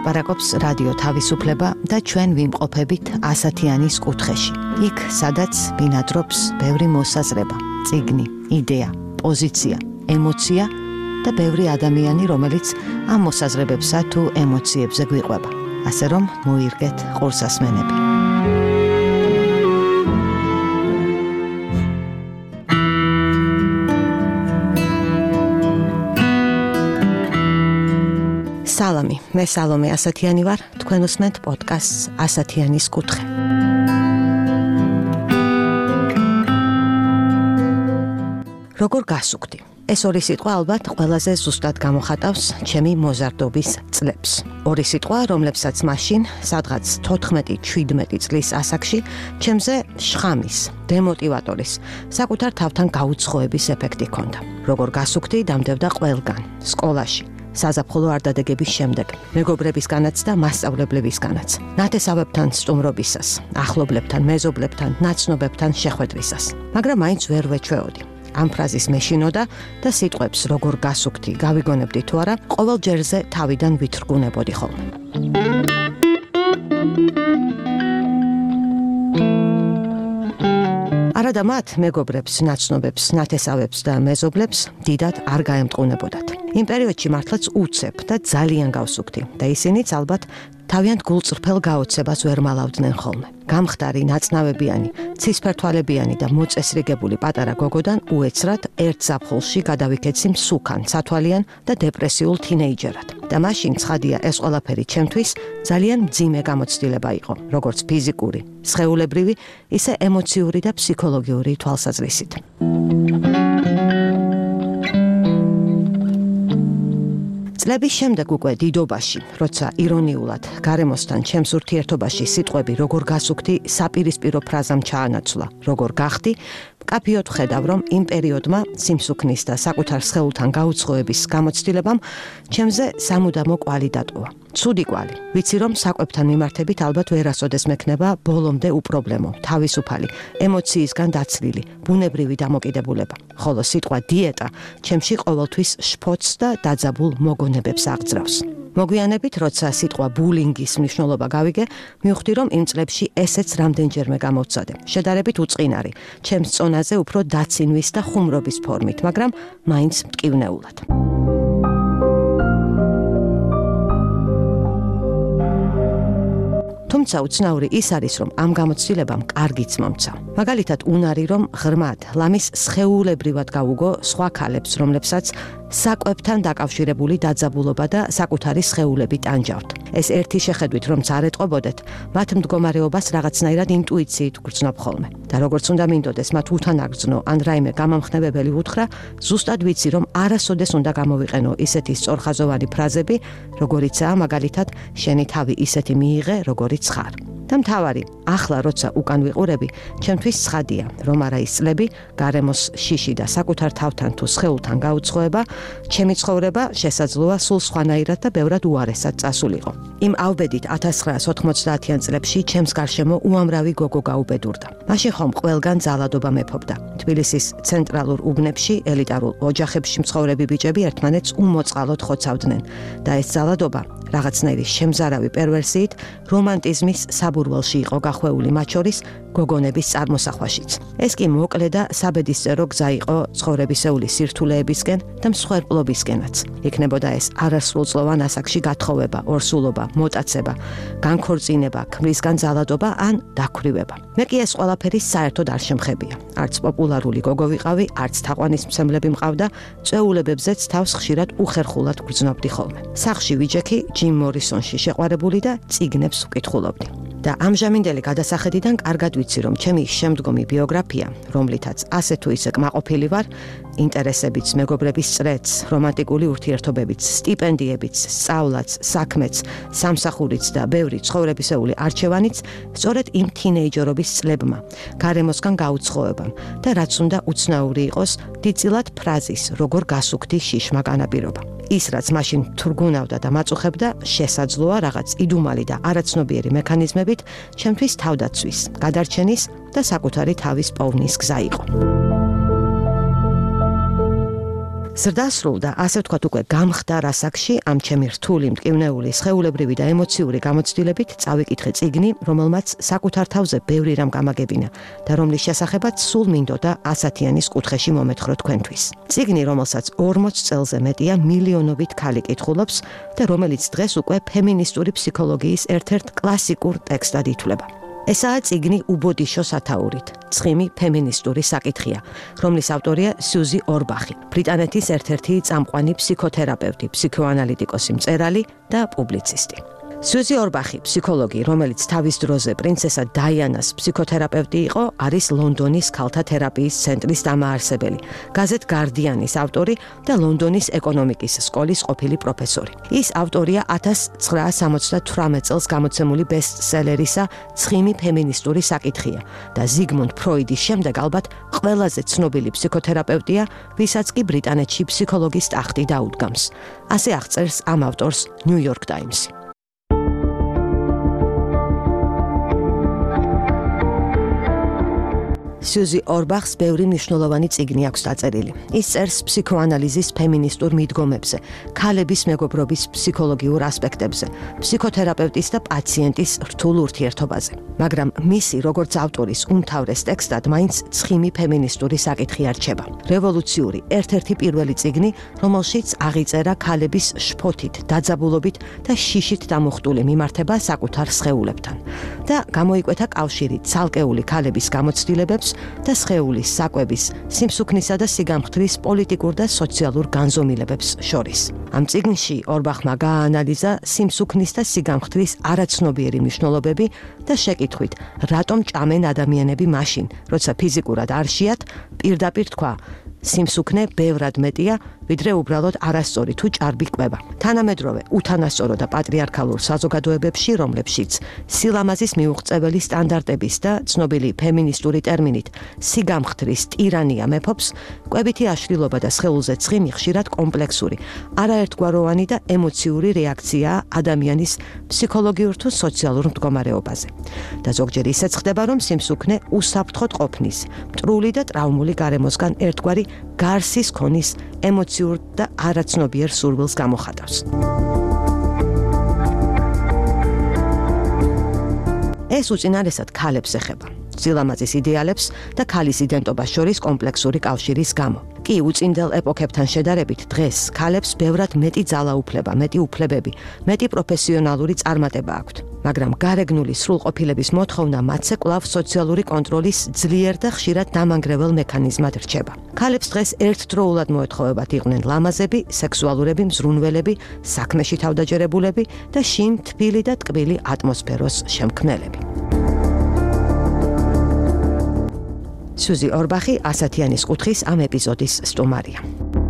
ლაპარაკობს რადიო თავისუფლება და ჩვენ ვიმყოფებით ასათიანის კუთხეში. იქ, სადაც ბინადრობს ბევრი მოსაზრება, წიგნი, იდეა, პოზიცია, ემოცია და ბევრი ადამიანი, რომელიც ამ მოსაზრებებსა თუ ემოციებზე გვიყვება. ასე რომ მოირგეთ ყურსასმენები. სალამი, მე სალომე ასათიანი ვარ, თქვენ უსმენთ პოდკასტს ასათიანის კუთხე. როგორ გასუქდი? ეს ორი სიტყვა ალბათ ყველაზე ზუსტად გამოხატავს ჩემი მოზარდობის წლებს. ორი სიტყვა, რომლებსაც მაშინ, სადღაც 14-17 წლის ასაკში, ჩემზე შხამის, დემოტივატორის, საკუთარ თავთან გაუცხოების ეფექტი ჰქონდა. როგორ გასუქდი, დამდებდა ყველგან, სკოლაში. საზაფხულო არდადეგების შემდეგ, მეგობრებისგანაც და მასწავლებლებისგანაც, ნათესავებთან სტუმრობისას, ახლობლებთან, მეზობლებთან, ნაცნობებთან შეხვედრისას. მაგრამ მაინც ვერ ვეჩვეოდი. ამ ფრაზის მეშინოდა და სიტყვებს როგორ გასუქდი, გავიგონებდი თუ არა, ყოველ ჯერზე თავიდან ვითრგუნებოდი ხოლმე. არადა მათ მეგობრებს, ნაცნობებს, ნათესავებს და მეზობლებს დიდად არ გაემტყუნებოდათ. იმ პერიოდში მართლაც უცებ და ძალიან გავსუქდი და ისინიც ალბათ თავიანთ გულწრფელ გაოცებას ვერ მალავდნენ ხოლმე. გამხდარი, ნაცნავებიანი, ცისფერთვალებიანი და მოწესრიგებული პატარა გოგოდან უეცრად ერთ ზაფხულში გადავიქეცი მსუქან, სათვალიან და დეპრესიულ თინეიჯერად. და მაშინ ცხადია, ეს ყველაფერი ჩემთვის ძალიან მძიმე გამოცდილება იყო, როგორც ფიზიკური, სხეულებრივი, ისე ემოციური და ფსიქოლოგიური თვალსაზრისით. წლების შემდეგ უკვე დიდობაში, როცა ირონიულად გარემოსთან ჩემს ურთიერთობაში სიტყვები როგორ გასუქდი საპირისპირო ფრაზამ ჩაანაცვლა, როგორ გახდი, მკაფიოდ ვხედავ, რომ იმ პერიოდმა სიმსუქნის და საკუთარ სხეულთან გაუცხოების გამოცდილებამ ჩემზე სამუდამო კვალი დატოვა. ცუდი კვალი. ვიცი, რომ საკვებთან მიმართებით ალბათ ვერასოდეს მექნება ბოლომდე უპრობლემო, თავისუფალი, ემოციისგან დაცლილი, ბუნებრივი დამოკიდებულება. ხოლო სიტყვა დიეტა ჩემში ყოველთვის შფოთს და დაძაბულ მოგონებებს აღძრავს. მოგვიანებით, როცა სიტყვა ბულინგის მნიშვნელობა გავიგე, მივხვდი, რომ იმ წლებში ესეც რამდენჯერმე გამოვცადე. შედარებით უწყინარი, ჩემს წონაზე უფრო დაცინვის და ხუმრობის ფორმით, მაგრამ მაინც მტკივნეულად. თუმცა უცნაური ის არის, რომ ამ გამოცდილებამ კარგიც მომცა. მაგალითად, უნარი, რომ ღრმად, ლამის სხეულებრივად გავუგო სხვა ქალებს, რომლებსაც საკვებთან დაკავშირებული დაძაბულობა და საკუთარი სხეულები ტანჯავთ. ეს ერთი შეხედვით, რომ არ ეტყობოდეთ, მათ მდგომარეობას რაღაცნაირად ინტუიციით გრძნობ ხოლმე. და როგორც უნდა მინდოდეს, მათ უთანაგრძნო ან რაიმე გამამხნევებელი უთხრა, ზუსტად ვიცი, რომ არასოდეს უნდა გამოვიყენო ისეთი სწორხაზოვანი ფრაზები, როგორიცაა მაგალითად, შენი თავი ისეთი მიიღე, როგორიც ხარ. და მთავარი, ახლა როცა უკან ვიყურები, ჩემთვის ცხადია, რომ არა ის წლები, გარემოს შიში და საკუთარ თავთან თუ სხეულთან გაუცხოება, ჩემი ცხოვრება შესაძლოა სულ სხვანაირად და ბევრად უარესად წასულიყო. იმ ავბედით 1990-იან წლებში ჩემს გარშემო უამრავი გოგო გაუბედურდა. მაშინ ხომ ყველგან ძალადობა მეფობდა. თბილისის ცენტრალურ უბნებში, ელიტარულ ოჯახებში მცხოვრები ბიჭები ერთმანეთს უმოწყალოდ ხოცავდნენ და ეს ძალადობა რაღაცნაირი შემზარავი პერვერსიით რომანტიზმის საბურველში იყო გახვეული, მათ შორის გოგონების წარმოსახვაშიც. ეს კი მოკლე და საბედისწერო გზა იყო ცხოვრებისეული სირთულეებისკენ და მსხვერპლობისკენაც. იქნებოდა ეს არასრულწლოვან ასაკში გათხოვება, ორსულობა, მოტაცება, განქორწინება, ქმრისგან ძალადობა ან დაქვრივება. მე კი ეს ყველაფერი საერთოდ არ შემხებია. არც პოპულარული გოგო ვიყავი, არც თაყვანისმცემლები მყავდა, წვეულებებზეც თავს ხშირად უხერხულად გრძნობდი ხოლმე. სახლში ვიჯექი, ჯიმ მორისონში შეყვარებული და წიგნებს ვკითხულობდი. და ამჟამინდელი გადასახედიდან კარგად ვიცი, რომ ჩემი შემდგომი ბიოგრაფია, რომლითაც ასე თუ ისე კმაყოფილი ვარ, ინტერესებიც, მეგობრების წრეც, რომანტიკული ურთიერთობებიც, სტიპენდიებიც, სწავლაც, საქმეც, სამსახურიც და ბევრი ცხოვრებისეული არჩევანიც, სწორედ იმ თინეიჯერობის წლებმა, გარემოსგან გაუცხოებამ და რაც უნდა უცნაური იყოს, დიდწილად ფრაზის, როგორ გასუქდი შიშმა განაპირობა. ის, რაც მაშინ თურგუნავდა და მაწუხებდა, შესაძლოა რაღაც იდუმალი და არაცნობიერი მექანიზმებით ჩემთვის თავდაცვის, გადარჩენის და საკუთარი თავის პოვნის გზა იყო. ზრდასრულდა, ასე ვთქვათ, უკვე გამხდარ ასაკში ამ ჩემი რთული, მტკივნეული, სხეულებრივი და ემოციური გამოცდილებით წავიკითხე წიგნი, რომელმაც საკუთარ თავზე ბევრი რამ გამაგებინა და რომლის შესახებაც სულ მინდოდა 100-იანის კუთხეში მომეთხრო თქვენთვის. წიგნი, რომელსაც 40 წელზე მეტია მილიონობით ქალი კითხულობს და რომელიც დღეს უკვე ფემინისტური ფსიქოლოგიის ერთ-ერთ კლასიკურ ტექსტად ითვლება. ესაა წიგნი უბოდიშო სათაურით, ცხიმი ფემინისტური საკითხია, რომლის ავტორია სიუზი ორბახი, ბრიტანეთის ერთ-ერთი წამყვანი ფსიქოთერაპევტი, ფსიქოანალიტიკოსი, მწერალი და პუბლიცისტი. სიუზი ორბახი, ფსიქოლოგი, რომელიც თავის დროზე პრინცესა დაიანას ფსიქოთერაპევტი იყო, არის ლონდონის ქალთა თერაპიის ცენტრის დამაარსებელი, გაზეთ გარდიანის ავტორი და ლონდონის ეკონომიკის სკოლის ყოფილი პროფესორი. ის ავტორია 1978 წელს გამოცემული ბესტსელერისა ცხიმი ფემინისტური საკითხია და ზიგმუნდ ფროიდის შემდეგ ალბათ ყველაზე ცნობილი ფსიქოთერაპევტია, ვისაც კი ბრიტანეთში ფსიქოლოგის ტახტი დაუდგამს. ასე აღწერს ამ ავტორს New York Times. სიუზი ორბახს ბევრი მნიშვნელოვანი წიგნი აქვს დაწერილი. ის წერს ფსიქოანალიზის ფემინისტურ მიდგომებზე, ქალების მეგობრობის ფსიქოლოგიურ ასპექტებზე, ფსიქოთერაპევტის და პაციენტის რთულ ურთიერთობაზე. მაგრამ მისი, როგორც ავტორის უმთავრეს ტექსტად, მაინც ცხიმი ფემინისტური საკითხი არჩება. რევოლუციური, ერთ-ერთი პირველი წიგნი, რომელშიც აღიწერა ქალების შფოთით, დაძაბულობით და შიშით დამუხტული მიმართება საკუთარ სხეულებთან და გამოიკვეთა კავშირი ცალკეული ქალების გამოცდილებებს და სხეულის საკვების, სიმსუქნისა და სიგამხდრის პოლიტიკურ და სოციალურ განზომილებებს შორის. ამ წიგნში ორბახმა გააანალიზა სიმსუქნის და სიგამხდრის არაცნობიერი მნიშვნელობები და შეკითხვით, რატომ ჭამენ ადამიანები მაშინ, როცა ფიზიკურად არ შეათ, პირდაპირ თქვა, სიმსუქნე ბევრად მეტია, ვიდრე უბრალოდ არასწორი თუ ჭარბი კვება. თანამედროვე, უთანასწორო და პატრიარქალურ საზოგადოებებში, რომლებშიც სილამაზის მიუღწეველი სტანდარტების და ცნობილი ფემინისტური ტერმინით სიგამხდრის ტირანია მეფობს, კვებითი აშლილობა და სხეულზე ცხიმი ხშირად კომპლექსური, არაერთგვაროვანი და ემოციური რეაქციაა ადამიანის ფსიქოლოგიურ თუ სოციალურ მდგომარეობაზე. და ზოგჯერ ისეც ხდება, რომ სიმსუქნე უსაფრთხოდ ყოფნის, მტრული და ტრავმული გარემოსგან ერთგვარი გარსის ქონის ემოციურ და არაცნობიერ სურვილს გამოხატავს. ეს უწინარესად ქალებს ეხება, სილამაზის იდეალებს და ქალის იდენტობას შორის კომპლექსური კავშირის გამო. კი უწინდელ ეპოქებთან შედარებით დღეს ქალებს ბევრად მეტი ძალაუფლება, მეტი უფლებები, მეტი პროფესიონალური წარმატება აქვთ. მაგრამ გარეგნული სრულყოფილების მოთხოვნა მათზე კვლავ სოციალური კონტროლის ძლიერ და ხშირად დამანგრეველ მექანიზმად რჩება. ქალებს დღეს ერთდროულად მოეთხოვებათ იყვნენ ლამაზები, სექსუალურები, მზრუნველები, საქმეში თავდაჯერებულები და შინ თბილი და ტკბილი ატმოსფეროს შემქმნელები. სიუზი ორბახი 100-იანის კუთხის ამ ეპიზოდის სტუმარია.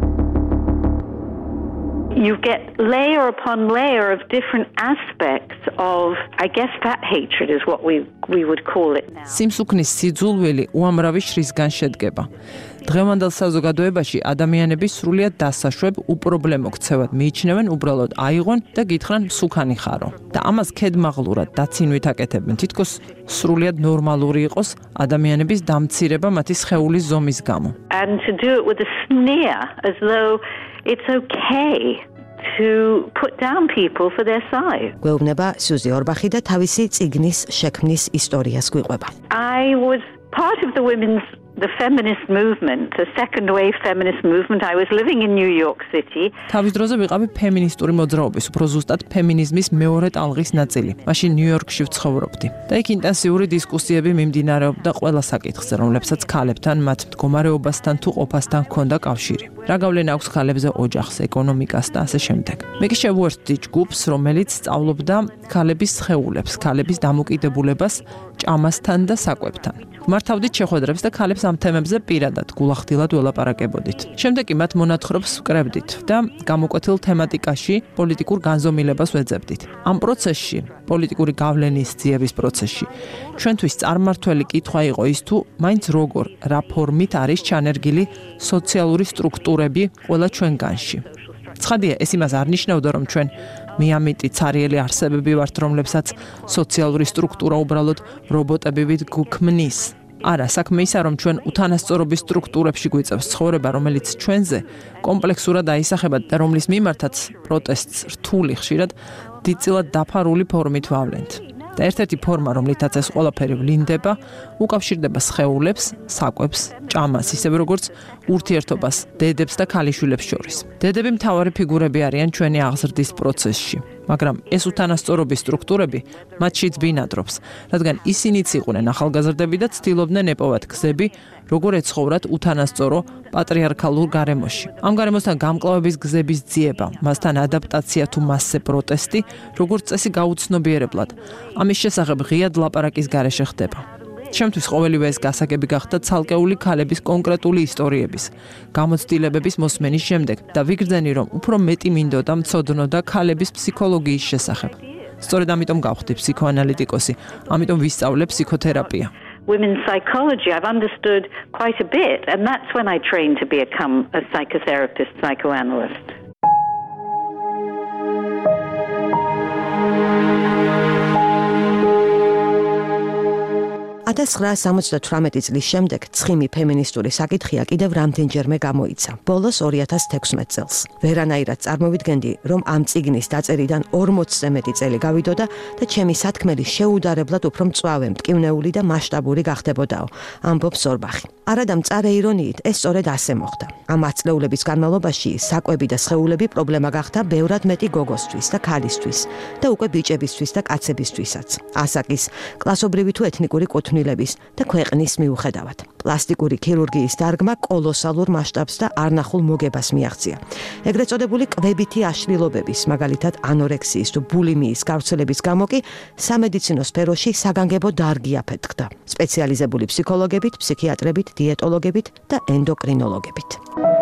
You get layer upon layer of different aspects of, I guess, that hatred is what we would call it now. სიმსუქნის სიძულველი უამრავი შრისგან შედგება. დღევანდელ საზოგადოებაში ადამიანები სრულიად დასაშვებ უპრობლემო ქცევად მიიჩნევენ უბრალოდ აიღონ და გითხრან მსუქანი ხარო. და ამას ქედმაღლურად დაცინვით აკეთებენ, თითქოს სრულიად ნორმალური იყოს ადამიანების დამცირება მათი სხეულის ზომის გამო. And to do it with a sneer as though it's okay to put down people for their size. გვეუბნება სიუზი ორბახი და თავისი წიგნის შექმნის ისტორიას გვიყვება. I was part of the feminist movement, the second wave feminist movement. I was living in New York City. თავის დროზე ვიყავი ფემინისტური მოძრაობის, უფრო ზუსტად ფემინიზმის მეორე ტალღის ნაწილი. მაშინ ნიუ-იორკში ვცხოვრობდი. და იქ ინტენსიური დისკუსიები მიმდინარეობდა ყველა საკითხზე, რომლებსაც ქალებთან, მათ მდგომარეობასთან თუ ყოფასთან ჰქონდა კავშირი. რა გავლენა აქვს ქალებზე ოჯახს, ეკონომიკას და ასე შემდეგ. მე კი შევუერთდი ჯგუფს, რომელიც სწავლობდა ქალების სხეულებს, ქალების დამოკიდებულებას ჭამასთან და საკვებთან. მართავდით შეხვედრებს და ქალებს ამ თემებზე პირადად გულახდილად ველაპარაკებოდით. შემდეგ კი მათ მონათხრობს ვკრებდით და გამოკვეთილ თემატიკაში პოლიტიკურ განზომილებას ვეძებდით. ამ პროცესში, პოლიტიკური გავლენის ძიების პროცესში, ჩვენთვის წარმართველი კითხვა იყო ის თუ მაინც როგორ, რა ფორმით არის ჩანერგილი სოციალური სტრუქტურები ყველა ჩვენგანში. ცხადია, ეს იმას არ ნიშნავდა, რომ ჩვენ მიამიტი ცარიელი არსებები ვართ, რომლებსაც სოციალური სტრუქტურა უბრალოდ რობოტები გვქმნის. არა, საქმე ისაა, რომ ჩვენ უთანასწორობის სტრუქტურებში გვიწევს ცხოვრება, რომელიც ჩვენზე კომპლექსურად აისახება და რომლის მიმართაც პროტესტს რთული ხშირად დიდწილად დაფარული ფორმით ვავლენთ. და ერთ-ერთი ფორმა, რომლითაც ეს ყველაფერი ვლინდება, უკავშირდება სხეულებს, საკვებს, ჭამას, ისევე როგორც ურთიერთობას დედებს და ქალიშვილებს შორის. დედები მთავარი ფიგურები არიან ჩვენი აღზრდის პროცესში, მაგრამ ეს უთანასწორობის სტრუქტურები მათშიც ბინადრობს, რადგან ისინიც იყვნენ ახალგაზრდები და ცდილობდნენ ეპოვათ გზები, როგორ ეცხოვრათ უთანასწორო პატრიარქალურ გარემოში. ამ გარემოსთან გამკლავების გზების ძიება, მასთან ადაპტაცია თუ მასზე პროტესტი, როგორც წესი გაუცნობიერებლად. ამის შესახებ ღიად ლაპარაკის გარეშე ხდება. ჩემთვის ყოველივე ეს გასაგები გახდა ცალკეული ქალების კონკრეტული ისტორიების, გამოცდილებების მოსმენის შემდეგ და ვიგრძენი, რომ უფრო მეტი მინდოდა მცოდნოდა ქალების ფსიქოლოგიის შესახებ. სწორედ ამიტომ გავხდი ფსიქოანალიტიკოსი, ამიტომ ვისწავლე ფსიქოთერაპია. Women's psychology, I've understood quite a bit, and that's when I trained to become a psychotherapist, psychoanalyst. Ათას 1978 წლის შემდეგ ცხიმი ფემინისტური საკითხია კიდევ რამდენჯერმე გამოიცა. ბოლოს 2016 წელს. ვერანაირად წარმოვიდგენდი, რომ ამ წიგნის დაწერიდან 40-ზე მეტი წელი გავიდოდა და ჩემი სათქმელი შეუდარებლად უფრო მწვავე, მტკივნეული და მასშტაბური გახდებოდაო, ამბობს ორბახი. არადა მწარე ირონიით, ეს სწორედ ასე მოხდა. ამ ათწლეულების განმავლობაში საკვები და სხეულები პრობლემა გახდა ბევრად მეტი გოგოსთვის და ქალისთვის და უკვე ბიჭებისთვის და კაცებისთვისაც. ასაკის, კლასობრივი თუ ეთნიკური კუთვნილების და ქვეყნის მიუხედავად. პლასტიკური ქირურგიის დარგმა კოლოსალურ მასშტაბს და არნახულ მოგებას მიაღწია. ეგრეთ წოდებული კვებითი აშლილობების, მაგალითად ანორექსიის თუ ბულიმიის გავრცელების გამო კი სამედიცინო სფეროში საგანგებო დარგი აფეთქდა. სპეციალიზებული ფსიქოლოგებით, ფსიქიატრებით, დიეტოლოგებით და ენდოკრინოლოგებით.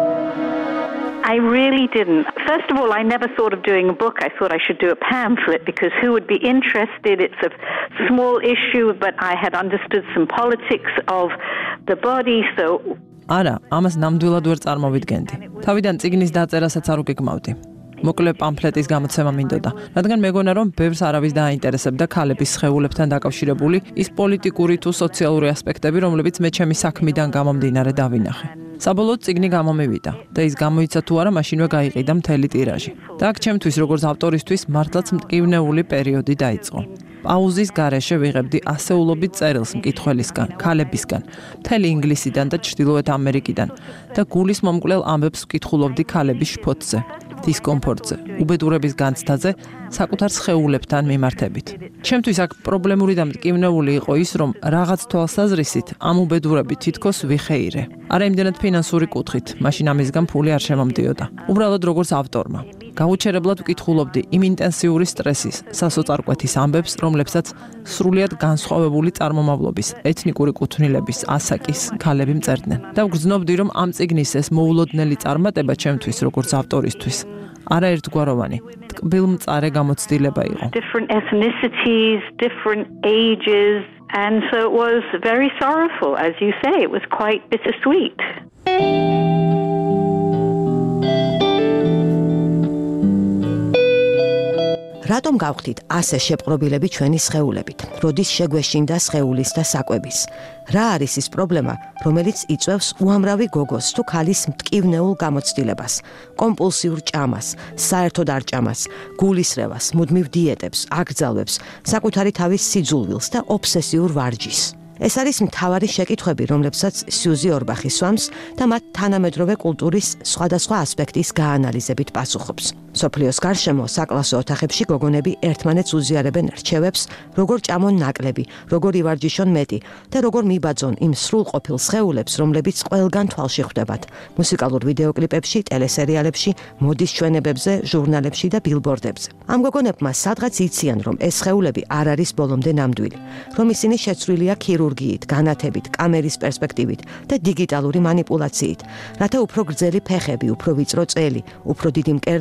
I really didn't. First of all, I never thought of doing a book. I thought I should do a pamphlet because who would be interested? It's a small issue, but I had understood some politics of the body, so... არა, ამას ნამდვილად ვერ წარმოვიდგენდი. თავიდან წიგნის დაწერასაც არ უგეგმავდი. მოკლე პამფლეტის გამოცემა მინდოდა, რადგან მეგონა, რომ ბევრს არავის დააინტერესებდა ქალების სხეულებთან დაკავშირებული ის პოლიტიკური თუ სოციალური ასპექტები, რომლებიც მე ჩემი საქმიდან გამომდინარე დავინახე. საბოლოოდ წიგნი გამომივიდა და ის გამოიცა თუ არა, მაშინვე გაიყიდა მთელი ტირაჟი. და აქ ჩემთვის, როგორც ავტორისთვის, მართლაც მტკივნეული პერიოდი დაიწყო. პაუზის გარეშე ვიღებდი ასეულობით წერილს მკითხველისგან, ქალებისგან, მთელი ინგლისიდან და ჩრდილოეთ ამერიკიდან და გულის მომკვლელ ამბებს ვკითხულობდი ქალების შფოთზე, დისკომფორტზე, უბედურების განცდაზე, საკუთარ სხეულებთან მიმართებით. ჩემთვის აქ პრობლემური და მტკივნეული იყო ის, რომ რაღაც თვალსაზრისით ამ უბედურებით თითქოს ვიხეირე. არა იმდენად ფინანსური კუთხით, მაშინ ამისგან ფული არ შემომდიოდა. უბრალოდ როგორც ავტორმა. გაუჩერებლად ვკითხულობდი იმ ინტენსიური სტრესის, სასოწარკვეთის ამბებს, რომლებსაც სრულიად განსხვავებული წარმომავლობის, ეთნიკური კუთვნილების, ასაკის ქალები მწერდნენ. და ვგრძნობდი, რომ ამ წიგნის ეს მოულოდნელი წარმატება ჩემთვის, როგორც ავტორისთვის, არაერთგვაროვანი, ტკბილმწარე გამოცდილება იყო. Different ethnicities, different ages, and so it was very sorrowful, as you say. It was quite bittersweet. რატომ გავხდით ასე შეპყრობილები ჩვენი სხეულებით? როდის შეგვეშინდა სხეულის და საკვების? რა არის ის პრობლემა, რომელიც იწვევს უამრავი გოგოს თუ ქალის მტკივნეულ გამოცდილებას, კომპულსიურ ჭამას, საერთოდ არ ჭამას, გულისრევას, მუდმივ დიეტებს, აკრძალვებს, საკუთარი თავის სიძულვილს და ობსესიურ ვარჯიშს? ეს არის მთავარი შეკითხვები, რომლებსაც სიუზი ორბახი სვამს და მათ თანამედროვე კულტურის სხვადასხვა ასპექტის გაანალიზებით პასუხობს. სოფლიოს გარშემო საკლასო ოთახებში გოგონები ერთმანეთს უზიარებენ რჩევებს, როგორ ჭამონ ნაკლები, როგორ ივარჯიშონ მეტი და როგორ მიბაძონ იმ სრულყოფილ სხეულებს, რომლებიც ყველგან თვალში ხვდებათ. მუსიკალურ ვიდეოკლიპებში, ტელესერიალებში, მოდის ჩვენებებზე, ჟურნალებში და ბილბორდებზე. ამ გოგონებმა სადღაც იციან, რომ ეს სხეულები არ არის ბოლომდე ნამდვილი, რომ ისინი შეცვლილია ქირურგიით, განათებით, კამერის პერსპექტივით და დიგიტალური მანიპულაციით, რათა უფრო გრძელი ფეხები, უფრო ვიწრო წელი, უფრო დიდი მკერდი და უფრო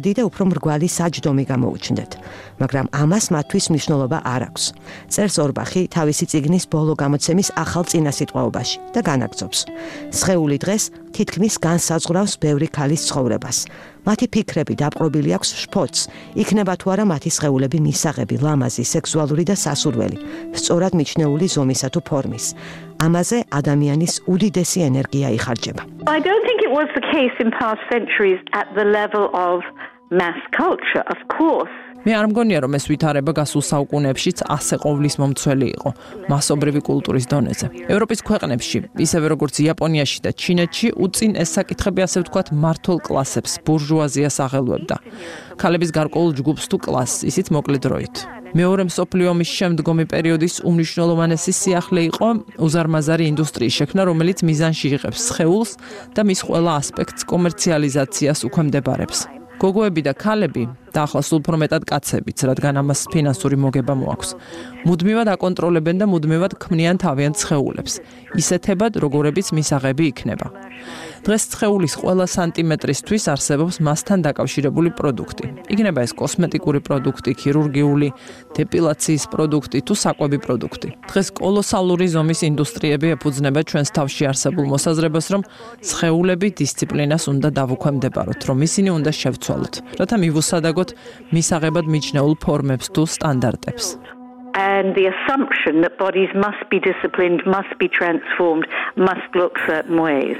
რომ მრგვალი საჯდომი გამოუჩნდეთ, მაგრამ ამას მათთვის მნიშვნელობა არ აქვს. წერს ორბახი თავისი წიგნის ბოლო გამოცემის ახალ წინასიტყვაობაში და განაგრძობს. სხეული დღეს თითქმის განსაზღვრავს ბევრი ქალის ცხოვრებას. მათი ფიქრები დაპყრობილი აქვს შფოთს, იქნება თუ არა მათი სხეულები მისაღები, ლამაზი, სექსუალური და სასურველი, სწორად მიჩნეული ზომისა თუ ფორმის. ამაზე ადამიანის უდიდესი ენერგია იხარჯება. I don't think it was the case in past centuries at the level of mass culture, of course. მე არ მგონია რომ ეს ვითარება გასულ საუკუნეებშიც ასე ყოვლის მომცველი იყო მასობრივი კულტურის დონეზე. ევროპის ქვეყნებში, ისევე როგორც იაპონიაში და ჩინეთში, უწინ ეს საკითხები ასე ვთქვათ მართულ კლასებს, ბურჟუაზიას აღელვებდა. ქალების გარკვეულ ჯგუფს თუ კლასს, ისიც მოკლე დროით. მეორე მსოფლიო ომის შემდგომი პერიოდის უმნიშვნელოვანესი სიახლე იყო უზარმაზარი ინდუსტრიის შექმნა, რომელიც მიზანში იღებს სხეულს და მის ყველა ასპექტს კომერციალიზაციას უქვემდებარებს. გოგოები და ქალები და ახლა სულ უფრო მეტად კაცებიც, რადგან ამას ფინანსური მოგება მოაქვს. მუდმივად აკონტროლებენ და მუდმივად ქმნიან თავიანთ სხეულებს, ისეთებად, როგორებიც მისაღები იქნება. დღეს სხეულის ყველა სანტიმეტრისთვის არსებობს მასთან დაკავშირებული პროდუქტი. იქნება ეს კოსმეტიკური პროდუქტი, ქირურგიული, დეპილაციის პროდუქტი თუ საკვები პროდუქტი. დღეს კოლოსალური ზომის ინდუსტრიები ეფუძნება ჩვენს თავში არსებულ მოსაზრებას, რომ სხეულები დისციპლინას უნდა დავუქვემდებაროთ, რომ ისინი უნდა შევცვალოთ, რათა მივუსადაგოთ მისაღებად მიჩნეულ ფორმებს თუ სტანდარტებს. And the assumption that bodies must be disciplined, must be transformed, must look certain ways.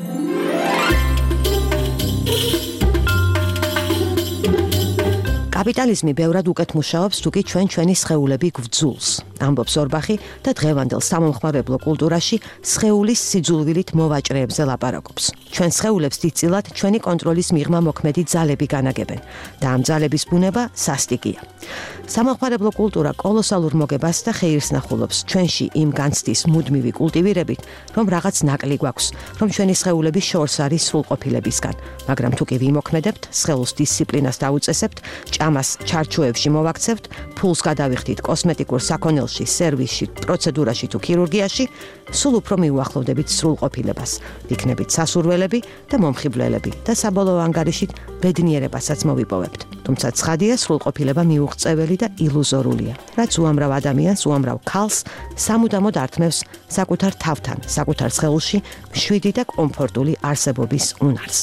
კაპიტალიზმი ბევრად უკეთ მუშაობს, თუკი ჩვენი სხეულები გვძულს. ამბობს ორბახი და დღევანდელ სამომხმარებლო კულტურაში სხეულის სიძულვილით მოვაჭრეებზე ლაპარაკობს. ჩვენ სხეულებს დიდწილად ჩვენი კონტროლის მიღმა მოქმედი ძალები განაგებენ და ამ ძალების ბუნება სასტიკია. სამომხმარებლო კულტურა კოლოსალურ მოგებას და ხეირს ნახულობს ჩვენში იმ განცდის მუდმივი კულტივირებით, რომ რაღაც ნაკლი გვაქვს, რომ ჩვენი სხეულები შორს არის სრულყოფილებისგან, მაგრამ თუ კი ვიმოქმედებთ, სხეულს დისციპლინას დაუწესებთ, ჭამას ჩარჩოებში მოვაქცევთ, ფულს გადავიხდით კოსმეტიკურ საქონელში, სერვისში, პროცედურაში თუ ქირურგიაში, სულ უფრო მიუახლოვდებით სრულყოფილებას, ვიქნებით სასურველები და მომხიბვლელები და საბოლოო ანგარიშით ბედნიერებასაც მოვიპოვებთ. თუმცა ცხადია, სრულყოფილება მიუღწეველი და ილუზორულია, რაც უამრავ ადამიანს, უამრავ ქალს სამუდამოდ ართმევს საკუთარ თავთან, საკუთარ სხეულში მშვიდი და კომფორტული არსებობის უნარს.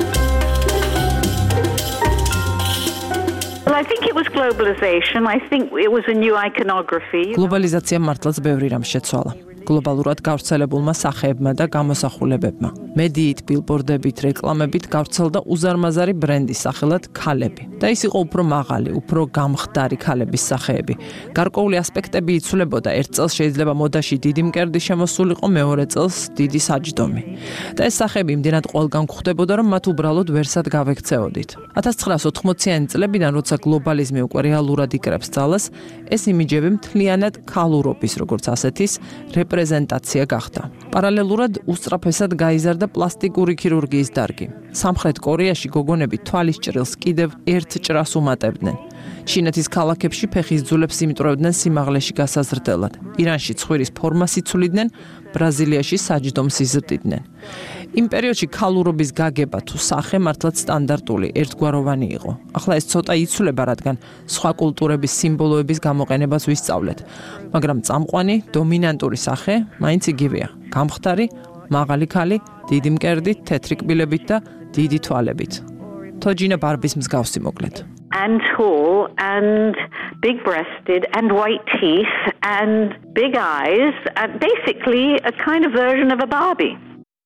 Well, I think it was globalization. I think it was a new iconography. გლობალიზაცია მართლაც ბევრი რამ შეცვალა. გლობალურად გავრცელებულმა სახეებმა და გამოსახულებებმა. მედიით, ბილბორდებით, რეკლამებით გავრცელდა უზარმაზარი ბრენდის სახელად ქალები. და ის იყო უფრო მაღალი, უფრო გამხდარი ქალების სახეები. გარკვეული ასპექტები იცვლებოდა. ერთ წელს შეიძლება მოდაში დიდი მკერდი შემოსულიყო, მეორე წელს დიდი საჯდომი. და ეს სახეები იმდენად ყველგან გვხვდებოდა, რომ მათ უბრალოდ ვერსად გავექცეოდით. 1980-იანი წლებიდან, როცა გლობალიზმი უკვე რეალურად იკრებს ძალას, ეს იმიჯები მთლიანად ქალურობის, როგორც ასეთის, რეპრეზენტაცია გახდა. პარალელურად უსწრაფესად გაიზარდა პლასტიკური ქირურგიის დარგი. სამხრეთ კორეაში გოგონები თვალის ჭრილს კიდევ ერთ ჭრას უმატებდნენ. ჩინეთის ქალაქებში ფეხის ძულებს იმტრევდნენ სიმაღლეში გასაზრდელად. ირანში ცხვირის ფორმას იცვლიდნენ, ბრაზილიაში საჯდომს იზრდიდნენ. იმ პერიოდში ქალურობის გაგება თუ სახე მართლაც სტანდარტული, ერთგვაროვანი იყო. ახლა ეს ცოტა იცვლება, რადგან სხვა კულტურების სიმბოლოების გამოყენებას ვისწავლეთ. მაგრამ წამყვანი, დომინანტური სახე მაინც იგივეა. გამხდარი, მაღალი ქალი, დიდი მკერდით, თეთრი კბილებით და დიდი თვალებით. თოჯინა ბარბის მსგავსი მოკლედ. And tall and big-breasted and white teeth and big eyes, and basically a kind of version of a Barbie.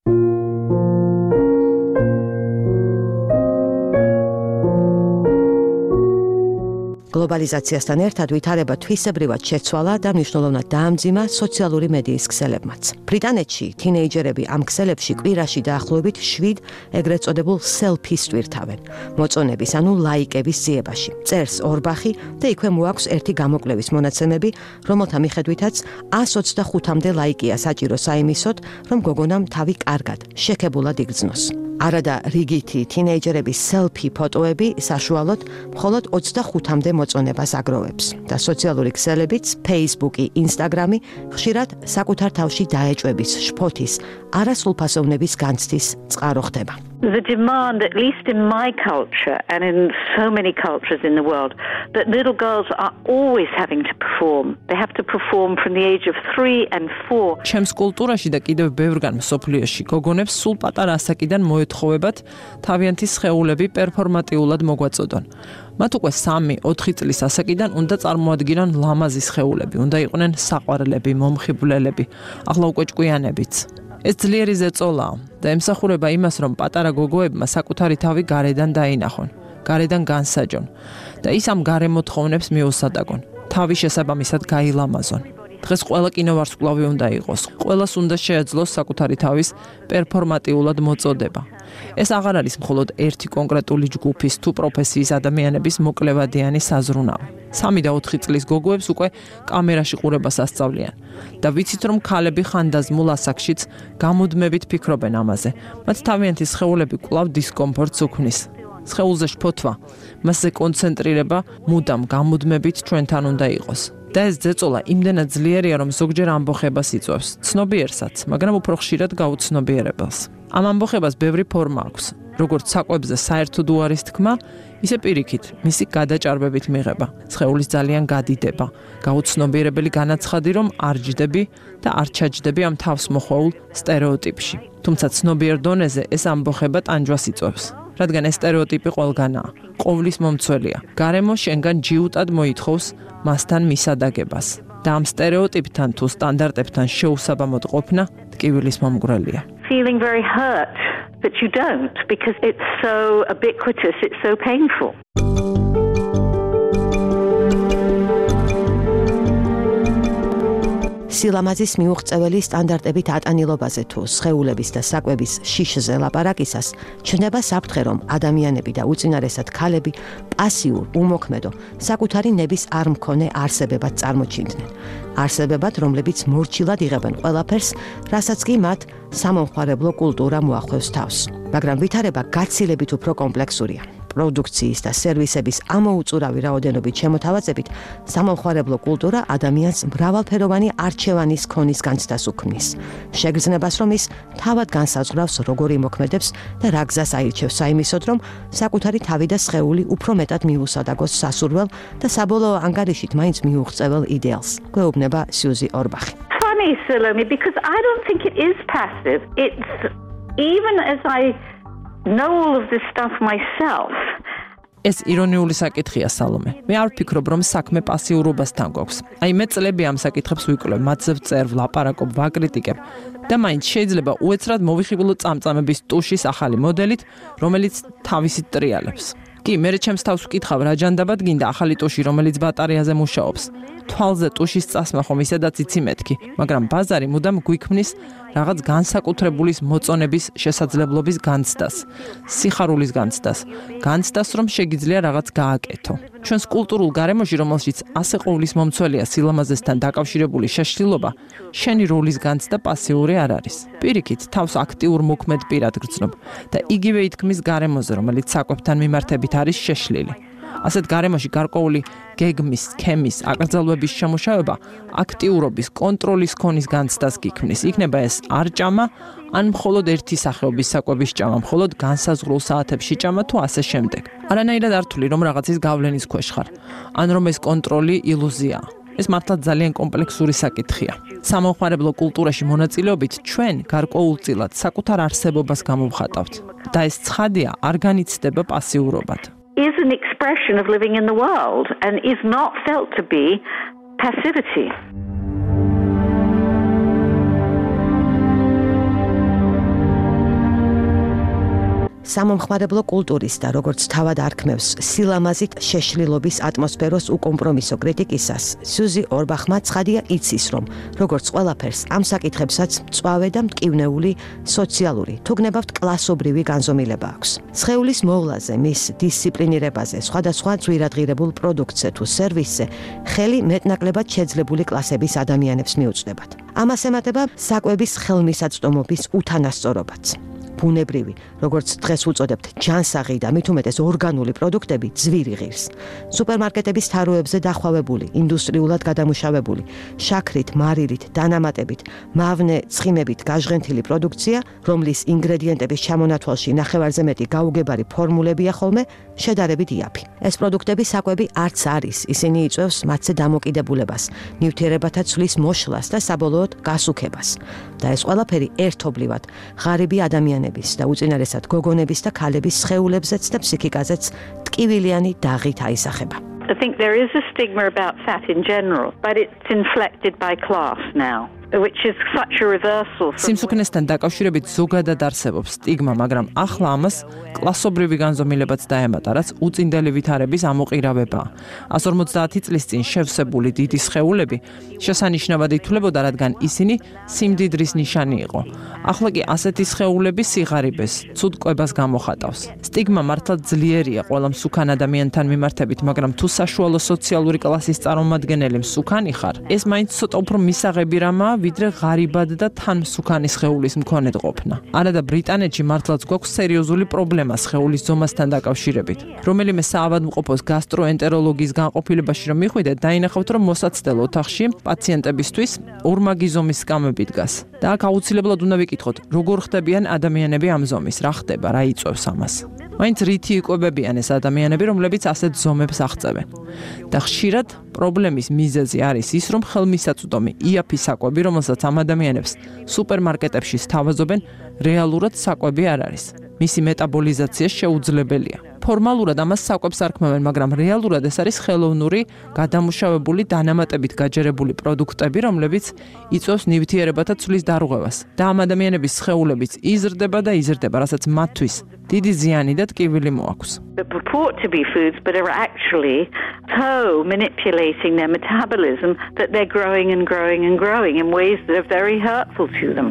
გლობალიზაციასთან ერთად ვითარება თვისებრივად შეცვალა და მნიშვნელოვნად დაამძიმა სოციალური მედიის ქსელებმაც. ბრიტანეთში თინეიჯერები ამ ქსელებში კვირაში დაახლოებით 7 ეგრეთ წოდებულ სელფის ტვირთავენ, მოწონების ანუ ლაიკების ძიებაში. წერს ორბახი და იქვე მოაქვს ერთი გამოკვლევის მონაცემები, რომელთა მიხედვითაც 125-მდე ლაიკია საჭირო საიმისოდ, რომ გოგონამ თავი კარგად, შექებულად იგრძნოს. არადა რიგითი თინეიჯერების სელფი ფოტოები საშუალოდ მხოლოდ 25-მდე მოწონებას აგროვებს და სოციალური ქსელებიც, Facebook-ი, Instagram-ი ხშირად საკუთარ თავში დაეჭვების, შფოთის, არასრულფასოვნების განცდის წყარო ხდება. The demand, at least in my culture and in so many cultures in the world, that little girls are always having to perform. They have to perform from the age of 3 and 4. ჩემს კულტურაში და კიდევ ბევრგან მსოფლიოში გოგონებს სულ პატარა ასაკიდან მოეთხოვებათ თავიანთი სხეულები პერფორმატიულად მოგვაწოდონ. მათ უკვე 3-4 წლის ასაკიდან უნდა წარმოადგინონ ლამაზი სხეულები, უნდა იყვნენ საყვარლები, მომხიბვლელები, ახლა უკვე ჭკვიანებიც. ეს ძლიერი ზეწოლაა და ემსახურება იმას, რომ პატარა გოგოებმა საკუთარი თავი გარედან დაინახონ, გარედან განსაჯონ და ის ამ გარემოთხოვნებს მიუსადაგონ, თავის შესაბამისად გაილამაზონ. დღეს ყველა კინოვარსკვლავი უნდა იყოს, ყველას უნდა შეეძლოს საკუთარი თავის პერფორმატიულად მოწოდება. ეს აღარ არის მხოლოდ ერთი კონკრეტული ჯგუფის თუ პროფესიის ადამიანების მოკლევადიანი საზრუნავი. 3 და 4 წლის გოგოებს უკვე კამერაში ყურებას ასწავლიან და ვიცით რომ ქალები ხანდაზმულ ასაკშიც გამუდმებით ფიქრობენ ამაზე. მათ თავიანთი სხეულები კვლავ დისკომფორტს უქმნის. სხეულზე შფოთვა, მასზე კონცენტრირება მუდამ გამუდმებით ჩვენთან უნდა იყოს. და ეს ზეწოლა იმდენად ძლიერია, რომ ზოგჯერ ამბოხებას იწვევს, ცნობიერსაც, მაგრამ უფრო ხშირად გაუცნობიერებელს. ამ ამბოხებას ბევრი ფორმა აქვს, როგორც საკვებზე საერთოდ უარის თქმა, ისე პირიქით, მისი გადაჭარბებით მიღება, სხეულის ძალიან გადიდება, გაუცნობიერებელი განაცხადი, რომ არ ჯდები და არ ჩაჯდები ამ თავსმოხვეულ სტერეოტიპში. თუმცა ცნობიერ დონეზე ეს ამბოხება ტანჯვას იწვევს. რადგან ეს სტერეოტიპი ყველგანაა, ყოვლის მომცველია. გარემო შენგან ჯიუტად მოითხოვს მასთან მისადაგებას. და ამ სტერეოტიპთან თუ სტანდარტებთან შეუსაბამოდ ყოფნა ტკივილის მომგვრელია. Feeling very hurt that you don't because it's so ubiquitous, it's so painful. სილამაზის მიუღწეველი სტანდარტებით ატანილობაზე თუ სხეულების და საკვების შიშზე ლაპარაკისას ჩნდება საფრთხე, რომ ადამიანები და უწინარესად ქალები პასიურ, უმოქმედო, საკუთარი ნების არ მქონე არსებებად წარმოჩინდნენ. არსებებად, რომლებიც მორჩილად იღებენ ყველაფერს, რასაც კი მათ სამომხმარებლო კულტურა მოახვევს თავს. მაგრამ ვითარება გაცილებით უფრო კომპლექსურია. პროდუქციის და სერვისების ამოუწურავი რაოდენობით შემოთავაზებით, სამომხმარებლო კულტურა ადამიანს მრავალფეროვანი არჩევანის ქონის განცდას უქმნის. შეგრძნებას, რომ ის თავად განსაზღვრავს, როგორ იმოქმედებს და რა გზას აირჩევს საიმისოდ, რომ საკუთარი თავი და სხეული უფრო მეტად მიუსადაგოს სასურველ და საბოლოო ანგარიშით მაინც მიუღწეվել იდეალს. გვეუბნება სიუზი ორბახი. Funny, Salome, because I don't think it is passive. It's even as I know all of this stuff myself. ეს ირონიული საკითხია, სალომე. მე არ ვფიქრობ, რომ საქმე პასიურობასთან გვაქვს. აი მე წლები ამ საკითხებს ვიკვლევ, მათზე ვწერ, ვლაპარაკობ, ვაკრიტიკებ და მაინც შეიძლება უეცრად მოვიხიბლო წამწამების ტუშის ახალი მოდელით, რომელიც თავისით ტრიალებს. კი, მე ჩემს თავს ვკითხავ, რა ჯანდაბად გინდა ახალი ტუში, რომელიც ბატარეაზე მუშაობს. თვალზე ტუშის წასმა ხომ ისედაც იცი მეთქი, მაგრამ ბაზარი მუდამ გვიქმნის რაღაც განსაკუთრებულის მოწონების შესაძლებლობის განცდას, სიხარულის განცდას, რომ შეგიძლია რაღაც გააკეთო. ჩვენს კულტურულ გარემოში, რომელშიც ასე ყოვლის მომცველია სილამაზესთან დაკავშირებული შეშლილობა, შენი როლის განცდა პასიური არ არის. პირიქით, თავს აქტიურ მოქმედ პირად გრძნობ და იგივე ითქმის გარემოზე, რომელიც საკვებთან მიმართებით არის შეშლილი. ასეთ გარემოში გარკვეული გეგმის, სქემის, აკრძალვების შემუშავება აქტიურობის, კონტროლის ქონის განცდას გიქმნის. იქნება ეს არ ჭამა, ან მხოლოდ ერთი სახეობის საკვების ჭამა, მხოლოდ განსაზღვრულ საათებში ჭამა თუ ასე შემდეგ. არანაირად არ თვლი, რომ რაღაცის გავლენის ქვეშ ხარ, ან რომ ეს კონტროლი ილუზიაა. ეს მართლაც ძალიან კომპლექსური საკითხია. სამომხმარებლო კულტურაში მონაწილეობით ჩვენ გარკვეულწილად საკუთარ არსებობას გამოვხატავთ და ეს ცხადია, არ განიცდება პასიურობად. Is an expression of living in the world and is not felt to be passivity. სამომხმარებლო კულტურის და როგორც თავად არქმევს სილამაზით შეშლილობის ატმოსფეროს უკომპრომისო კრიტიკისას, სიუზი ორბახმა ცხადია იცის, რომ როგორც ყველაფერს ამ საკითხებსაც მწვავე და მტკივნეული სოციალური, თუ გნებავთ კლასობრივი განზომილება აქვს. სხეულის მოვლაზე, მის დისციპლინირებაზე, სხვადასხვა ძვირადღირებულ პროდუქტზე თუ სერვისზე ხელი მეტნაკლებად შეძლებული კლასების ადამიანებს მიუწვდებათ. ამას ემატება საკვების ხელმისაწვდომობის უთანასწორობაც. ბუნებრივი, როგორც დღეს უწოდებთ, ჯანსაღი და მით უმეტეს ორგანული პროდუქტები ძვირი ღირს. სუპერმარკეტების თაროებზე დახვავებული, ინდუსტრიულად გადამუშავებული, შაქრით, მარილით, დანამატებით, მავნე ცხიმებით გაჟღენთილი პროდუქცია, რომლის ინგრედიენტების ჩამონათვალში ნახევარზე მეტი გაუგებარი ფორმულებია ხოლმე, შედარებით იაფი. ეს პროდუქტები საკვები არც არის, ისინი იწვევს მათზე დამოკიდებულებას, ნივთიერებათა ცვლის მოშლას და საბოლოოდ გასუქებას. და ეს ყველაფერი ერთობლივად ღარიბი ადამიანების და უწინარესად გოგონების და ქალების სხეულებზეც და ფსიქიკაზეც ტკივილიანი დაღით აისახება. I think there is a stigma about fat in general, but it's inflected by class now, which is such a reversal. სიმსუქნესთან დაკავშირებით ზოგადად არსებობს სტიგმა, მაგრამ ახლა ამას კლასობრივი განზომილებაც დაემატა, რაც უწინდელი ვითარების ამოყირავებაა. 150 წლის წინ შევსებული დიდი სხეულები შესანიშნავად ითვლებოდა, რადგან ისინი სიმდიდრის ნიშანი იყო. ახლა კი ასეთი სხეულები სიღარიბეს, ცუდ კვებას გამოხატავს. სტიგმა მართლაც ძლიერია ყველა მსუქან ადამიანთან მიმართებით, მაგრამ თუ საშუალო სოციალური კლასის წარმომადგენელი მსუქანი ხარ, ეს მაინც ცოტა უფრო მისაღები რამაა, ვიდრე ღარიბად და თან მსუქანი სხეულის მქონედ ყოფნა. არადა ბრიტანეთში მართლაც გვაქვს სერიოზული პრობლემა სხეულის ზომასთან დაკავშირებით. რომელიმე საავადმყოფოს გასტროენტეროლოგის განყოფილებაში რომ მიხვიდეთ, დაინახავთ, რომ მოსაცდელ ოთახში პაციენტებისთვის ორმაგი ზომის სკამები დგას. და აქ აუცილებლად უნდა ვიკითხოთ, როგორ ხდებიან ადამიანები ამ ზომის, რა ხდება, რა იწვევს ამას. მაინც რითი იკვებებიან ეს ადამიანები, რომლებიც ასეთ ზომებს აღწევენ. და ხშირად პრობლემის მიზეზი არის ის, რომ ხელმისაწვდომი იაფი საკვები, რომელსაც ამ ადამიანებს სუპერმარკეტებში სთავაზობენ, რეალურად საკვები არ არის. მისი მეტაბოლიზაცია შეუძლებელია. ფორმალურად ამას საკვებს არ ქმნიან, მაგრამ რეალურად ეს არის ხელოვნური, გადამუშავებული დანამატებით გაჯერებული პროდუქტები, რომლებიც იწვევს ნივთიერებათა ცვლის დარღვევას. და ამ ადამიანების სხეულებიც იზრდება და იზრდება, რასაც მათთვის დიდი ზიანი და ტკივილი მოაქვს. That purport to be foods, but are actually so manipulating their metabolism that they're growing and growing and growing in ways that are very hurtful to them.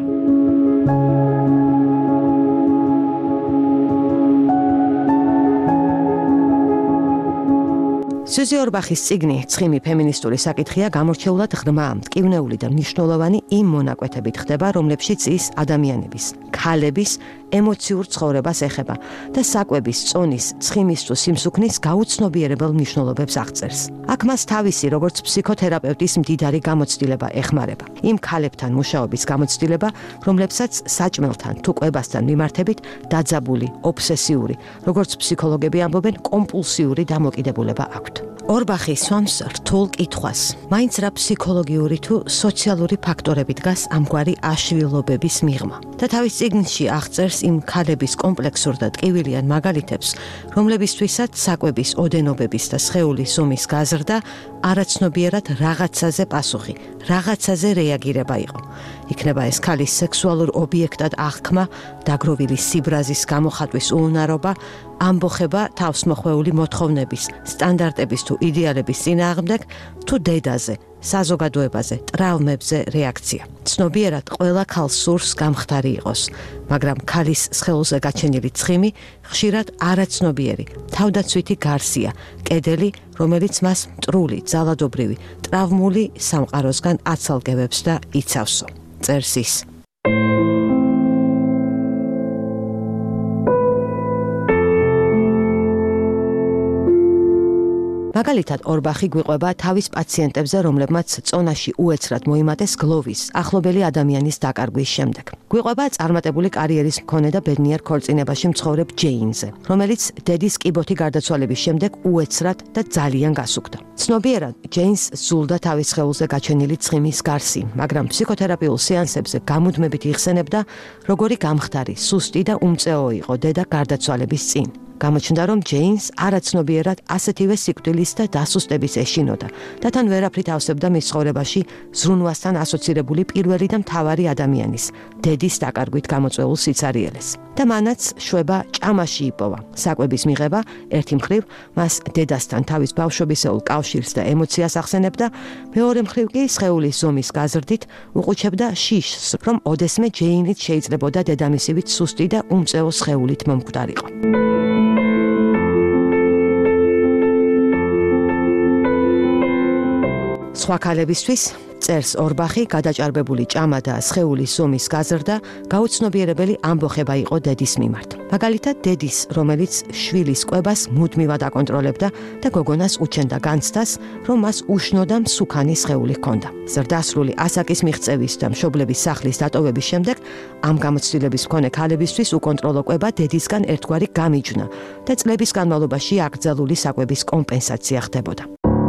სუზი ორბახის წიგნი ცხიმი ფემინისტური საკითხია გამორჩეულად ღრმა, მტკივნეული და მნიშვნელოვანი იმ მონაკვეთებით ხდება, რომლებშიც ის ადამიანების, ქალების ემოციურ ცხოვრებას ეხება და საკვების, წონის, ცხიმის თუ სიმსუქნის გაუცნობიერებელ მნიშვნელობებს აღწერს. აქ მას თავისი, როგორც ფსიქოთერაპევტის მდიდარი გამოცდილება ეხმარება. იმ ქალებთან მუშაობის გამოცდილება, რომლებსაც საჭმელთან თუ კვებასთან მიმართებით დაძაბული, ობსესიური, როგორც ფსიქოლოგები ამბობენ, კომპულსიური დამოკიდებულება აქვთ. ორბახი სვამს რთულ კითხვას, მაინც რა ფსიქოლოგიური თუ სოციალური ფაქტორები დგას ამგვარი აშვილობების მიღმა. და თავის წიგნში აღწერს იმ ქალების კომპლექსურ და ტკივილიან მაგალითებს, რომლებისთვისაც საკვების ოდენობების და სხეულის ზომის გაზრდა არაცნობიერად რაღაცაზე პასუხი, რაღაცაზე რეაგირება იყო. იქნება ეს ქალის სექსუალურ ობიექტად აღქმა, დაგროვილი სიბრაზის გამოხატვის უუნარობა, ამბოხება თავსმოხვეული მოთხოვნების, სტანდარტების თუ იდეალების წინააღმდეგ, თუ დედაზე, საზოგადოებაზე, ტრავმებზე რეაქცია. ცნობიერად ყველა ქალს სურს გამხდარი იყოს, მაგრამ ქალის სხეულზე გაჩენილი ცხიმი ხშირად არაცნობიერი, თავდაცვითი გარსია, კედელი, რომელიც მას მტრული, ძალადობრივი, ტრავმული სამყაროსგან აცალკევებს და იცავსო. წერს ის. მაგალითად, ორბახი გვიყვება თავის პაციენტებზე, რომლებმაც წონაში უეცრად მოიმატეს გლოვის, ახლობელი ადამიანის დაკარგვის შემდეგ. გვიყვება წარმატებული კარიერის მქონე და ბედნიერ ქორწინებაში მცხოვრებ ჯეინზე, რომელიც დედის კიბოთი გარდაცვალების შემდეგ უეცრად და ძალიან გასუქდა. ცნობიერად, ჯეინს სძულდა თავის სხეულზე გაჩენილი ცხიმის გარსი, მაგრამ ფსიქოთერაპიულ სეანსებზე გამუდმებით იხსენებდა, როგორი გამხდარი, სუსტი და უმწეო იყო დედა გარდაცვალების წინ. გამოჩნდა, რომ ჯეინს არაცნობიერად ასეთივე სიკვდილის და დასუსტების ეშინოდა და თან ვერაფრით ავსებდა მის ცხოვრებაში ზრუნვასთან ასოცირებული პირველი და მთავარი ადამიანის, დედის დაკარგვით გამოწვეულ სიცარიელეს. და მანაც შვება ჭამაში იპოვა. საკვების მიღება ერთი მხრივ მას დედასთან თავის ბავშვობისეულ კავშირს და ემოციას ახსენებდა, მეორე მხრივ კი სხეულის ზომის გაზრდით უყუჩებდა შიშს, რომ ოდესმე ჯეინით შეიძლებოდა დედამისივით სუსტი და უმწეო სხეულით მომკვდარიყო. სხვა ქალებისთვის წერს ორბახი, გადაჭარბებული ჭამა და სხეულის ზომის გაზრდა გაუცნობიერებელი ამბოხება იყო დედის მიმართ. მაგალითად, დედის, რომელიც შვილის კვებას მუდმივად აკონტროლებდა და გოგონას უჩენდა განცდას, რომ მას უშნო და მსუქანი სხეული ჰქონდა. ზრდასრული ასაკის მიღწევის და მშობლების სახლის დატოვების შემდეგ ამ გამოცდილების მქონე ქალებისთვის უკონტროლო კვება დედისგან ერთგვარი გამიჯვნა და წლების განმავლობაში აკრძალული საკვების კომპენსაცია ხდებოდა.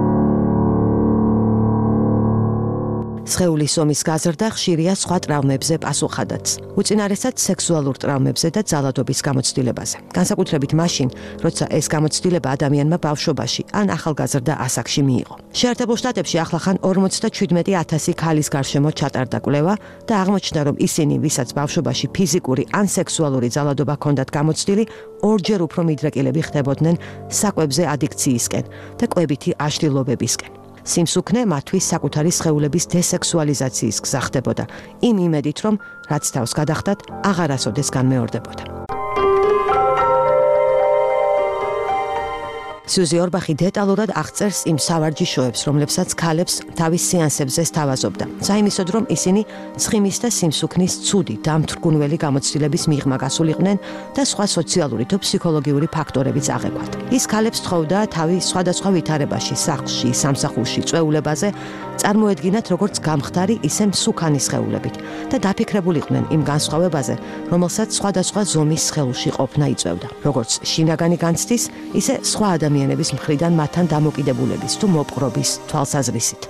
სხეულის ზომის გაზრდა ხშირია სხვა ტრავმებზე პასუხადაც, უწინარესად სექსუალურ ტრავმებზე და ძალადობის გამოცდილებაზე. განსაკუთრებით მაშინ, როცა ეს გამოცდილება ადამიანმა ბავშვობაში ან ახალგაზრდა ასაკში მიიღო. შეერთებულ შტატებში ახლახან 47,000 ქალის გარშემო ჩატარდა კვლევა და აღმოჩნდა, რომ ისინი, ვისაც ბავშვობაში ფიზიკური ან სექსუალური ძალადობა ჰქონდათ გამოცდილი, ორჯერ უფრო მიდრეკილები ხდებოდნენ საკვებზე ადიქციისკენ და კვებითი აშლილობებისკენ. სიმსუქნე მათთვის საკუთარი სხეულების დესექსუალიზაციის გზა ხდებოდა, იმ იმედით, რომ რაც თავს გადახდათ, აღარასოდეს განმეორდებოდა. სიუზი ორბახი დეტალურად აღწერს იმ სავარჯიშოებს, რომლებსაც ქალებს თავის სეანსებზე სთავაზობდა. საიმისოდ, რომ ისინი ცხიმის და სიმსუქნის ცუდი და მთრგუნველი გამოცდილების მიღმა გასულიყვნენ და სხვა სოციალური თუ ფსიქოლოგიური ფაქტორებიც აღექვათ. ის ქალებს თხოვდა თავის სხვადასხვა ვითარებაში, სახლში, სამსახურში, წვეულებაზე წარმოედგინათ როგორც გამხდარი, ისე მსუქანი სხეულებით და დაფიქრებულიყვნენ იმ განსხვავებაზე, რომელსაც სხვადასხვა ზომის სხეულში ყოფნა იწვევდა, როგორც შინაგანი განცდის, ისე სხვა ადამიანების მხრიდან მათთან დამოკიდებულების თუ მოპყრობის თვალსაზრისით.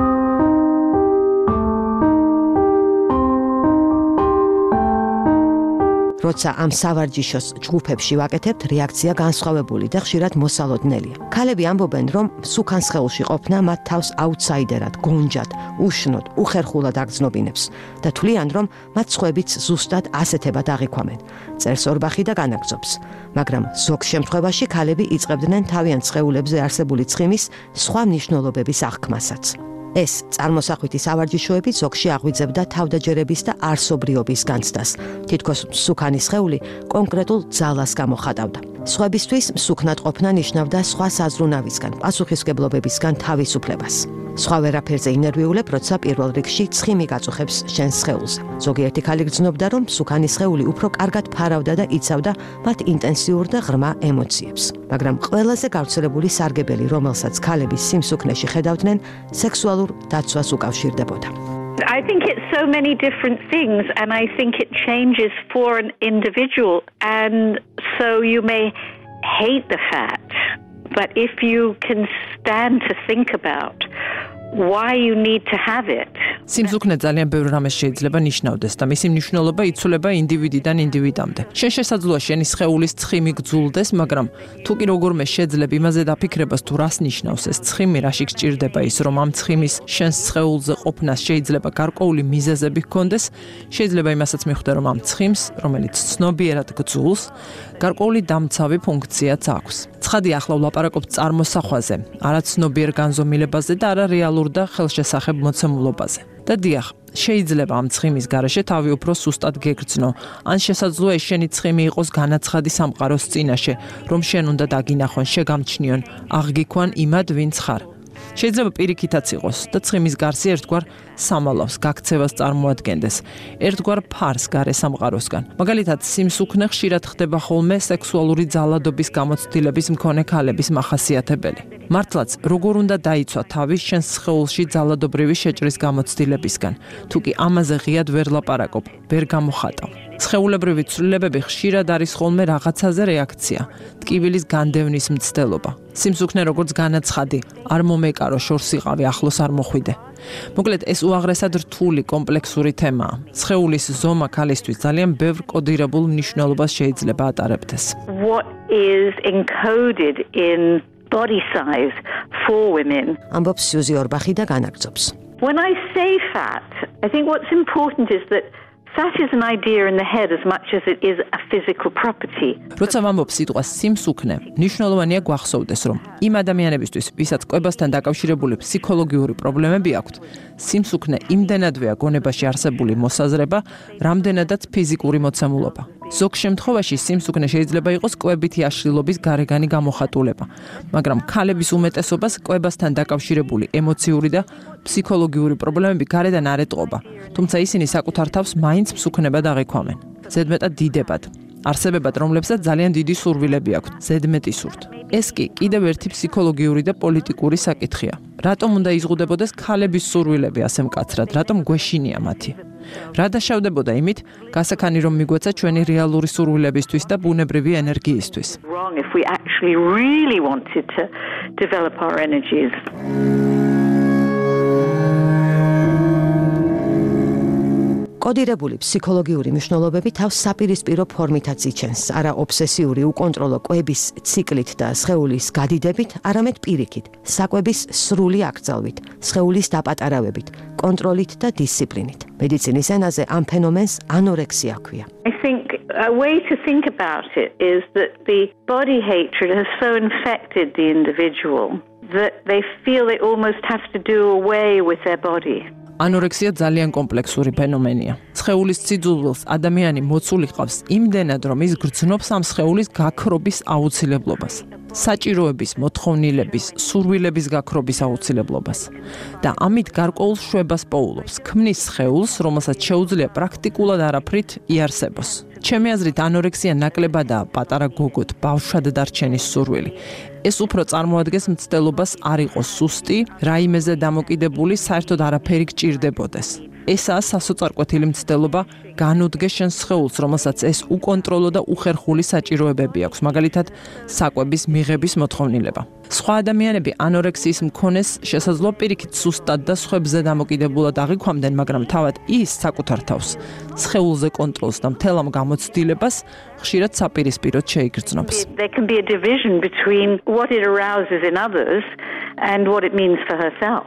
როცა ამ სავარჯიშოს ჯგუფებში ვაკეთებთ, რეაქცია განსხვავებული და ხშირად მოსალოდნელია. ქალები ამბობენ, რომ მსუქან სხეულში ყოფნა მათ თავს აუთსაიდერად, გონჯად, უშნოდ, უხერხულად აგრძნობინებს და თვლიან, რომ მათ სხვაებიც ზუსტად ასეთებად აღიქვამენ. წერს ორბახი და განაგრძობს. მაგრამ ზოგ შემთხვევაში ქალები იწყებდნენ თავიანთ სხეულებზე არსებული ცხიმის სხვა მნიშვნელობების აღქმასაც. ეს წარმოსახვითი სავარჯიშოები ზოგში აღვიძებდა თავდაჯერების და არსობრიობის განცდას. თითქოს მსუქანი სხეული კონკრეტულ ძალას გამოხატავდა. სხვებისთვის მსუქნად ყოფნა ნიშნავდა სხვა საზრუნავისგან, პასუხისმგებლობებისგან თავისუფლებას. სხვა ვერაფერზე ინერვიულებ, როცა პირველ რიგში ცხიმი გაწუხებს შენს სხეულზე. ზოგიერთი ქალი გრძნობდა, რომ მსუქანი სხეული უფრო კარგად ფარავდა და იცავდა მათ ინტენსიურ და ღრმა ემოციებს. მაგრამ ყველაზე გავრცელებული სარგებელი, რომელსაც ქალები სიმსუქნეში ხედავდნენ, სექსუალურ დაცვას უკავშირდებოდა. I think it's so many different things, and I think it changes for an individual, and so you may hate the fact, but if you can stand to think about why you need to have it. სიმსუქნე ძალიან ბევრ რამეს შეიძლება ნიშნავდეს და მისი მნიშვნელობა იცვლება ინდივიდიდან ინდივიდამდე. შენ შესაძლოა შენი სხეულის ცხიმი გძულდეს, მაგრამ თუ კი როგორმე შეძლებ იმაზე დაფიქრებას თუ რას ნიშნავს ეს ცხიმი, რაში გჭირდება ის, რომ ამ ცხიმის შენს სხეულზე ყოფნას შეიძლება გარკვეული მიზეზები ჰქონდეს, შეიძლება იმასაც მიხვდე, რომ ამ ცხიმს, რომელიც ცნობიერად გძულს, გარკვეული დამცავი ფუნქციაც აქვს. ცხადი ახლა ვლაპარაკობთ წარმოსახვაზე, არაცნობიერ განზომილებაზე და არა რეალურ და ხელშესახებ მოცემულობაზე. და დიახ, შეიძლება ამ ცხიმის გარეშე თავი უფრო სუსტად გეგრძნო, ან შესაძლოა ეს შენი ცხიმი იყოს განაცხადი სამყაროს წინაშე, რომ შენ უნდა დაგინახონ, შეგამჩნიონ, აღგიქვან იმად, ვინც ხარ. შეიძლება პირიქითაც იყოს და ცხიმის გარსი ერთგვარ სამალავს, გაქცევას წარმოადგენდეს, ერთგვარ ფარს გარე სამყაროსგან. მაგალითად, სიმსუქნე ხშირად ხდება ხოლმე სექსუალური ძალადობის გამოცდილების მქონე ქალების მახასიათებელი. მართლაც, როგორ უნდა დაიცვა თავი შენს სხეულში ძალადობრივი შეჭრის გამოცდილებისგან, თუ კი ამაზე ღიად ვერ ლაპარაკობ, ვერ გამოხატავ. სხეულებრივი ცვლილებები ხშირად არის ხოლმე რაღაცაზე რეაქცია, ტკივილის განდევნის მცდელობა. სიმსუქნე როგორც განაცხადი, არ მომეკარო შორს იყავი, ახლოს არ მოხვიდე. მოკლედ, ეს უაღრესად რთული კომპლექსური თემაა. სხეულის ზომა ქალისთვის ძალიან ბევრ კოდირებულ მნიშვნელობას შეიძლება ატარებდეს. What is encoded in body size for women? ამბობს სიუზი ორბახი და განაგრძობს. When I say fat, I think what's important is that fat is an idea in the head as much as it is a physical property. როცა ვამბობ სიტყვას სიმსუქნე, მნიშვნელოვანია გვახსოვდეს, რომ იმ ადამიანებისთვის, ვისაც კვებასთან დაკავშირებული ფსიქოლოგიური პრობლემები აქვთ, სიმსუქნე იმდენადვეა გონებაში არსებული მოსაზრება, რამდენადაც ფიზიკური მოცემულობა. ზოგ შემთხვევაში სიმსუქნე შეიძლება იყოს კვებითი აშლილობის გარეგანი გამოხატულება, მაგრამ ქალების უმეტესობას კვებასთან დაკავშირებული ემოციური და ფსიქოლოგიური პრობლემები გარედან არ ეტყობა, თუმცა ისინი საკუთარ თავს მაინც მსუქნებად აღიქვამენ. ზედმეტად დიდებად. არსებებად, რომლებსაც ძალიან დიდი სურვილები აქვთ, ზედმეტი სურთ. ეს კი კიდევ ერთი ფსიქოლოგიური და პოლიტიკური საკითხია. რატომ უნდა იზღუდებოდეს ქალების სურვილები ასე მკაცრად, რატომ გვეშინია მათი? რა დაშავდებოდა იმით, გასაქანი რომ მიგვეცა ჩვენი რეალური სურვილებისთვის და ბუნებრივი ენერგიისთვის. Wrong if we actually really wanted to develop our energies. კოდირებული ფსიქოლოგიური მნიშვნელობები თავს საპირისპირო ფორმითაც იჩენს, არა ობსესიური უკონტროლო კვების ციკლით და სხეულის გადიდებით, არამედ პირიქით, საკვების სრული აკრძალვით, სხეულის დაპატარავებით, კონტროლით და დისციპლინით. მედიცინის ენაზე ამ ფენომენს ანორექსია ჰქვია. I think a way to think about it is that the body hatred has so infected the individual that they feel they almost have to do away with their body. ანორექსია ძალიან კომპლექსური ფენომენია. სხეულის სიძულვილს ადამიანი მოცული ყავს იმდენად, რომ ის გრძნობს ამ სხეულის გაქრობის აუცილებლობას. საჭიროების, მოთხოვნილების, სურვილების გაქრობის აუცილებლობას. და ამით გარკვეულ შვებას პოულობს. ქმნის სხეულს, რომელსაც შეუძლია პრაქტიკულად არაფრით იარსებოს. ჩემი აზრით, ანორექსია ნაკლებადაა პატარა გოგოთ, ბავშვად დარჩენის სურვილი. ეს უფრო წარმოადგენს მცდელობას არ იყოს სუსტი, რაიმეზე დამოკიდებული, საერთოდ არაფერი გჭირდებოდეს. ესაა სასოწარკვეთილი მცდელობა, განუდგე შენ სხეულს, რომელსაც ეს უკონტროლო და უხერხული საჭიროებები აქვს, მაგალითად, საკვების მიღების მოთხოვნილება. სხვა ადამიანები ანორექსიის მქონეს შესაძლოა პირიქით სუსტად და სხვებზე დამოკიდებულად აღიქვამდნენ, მაგრამ თავად ის საკუთარ თავს სხეულზე კონტროლს და მთელ ამ გამოცდილებას ხშირად საპირისპიროდ შეიგრძნობს. There can be a division between what it arouses in others and what it means for herself.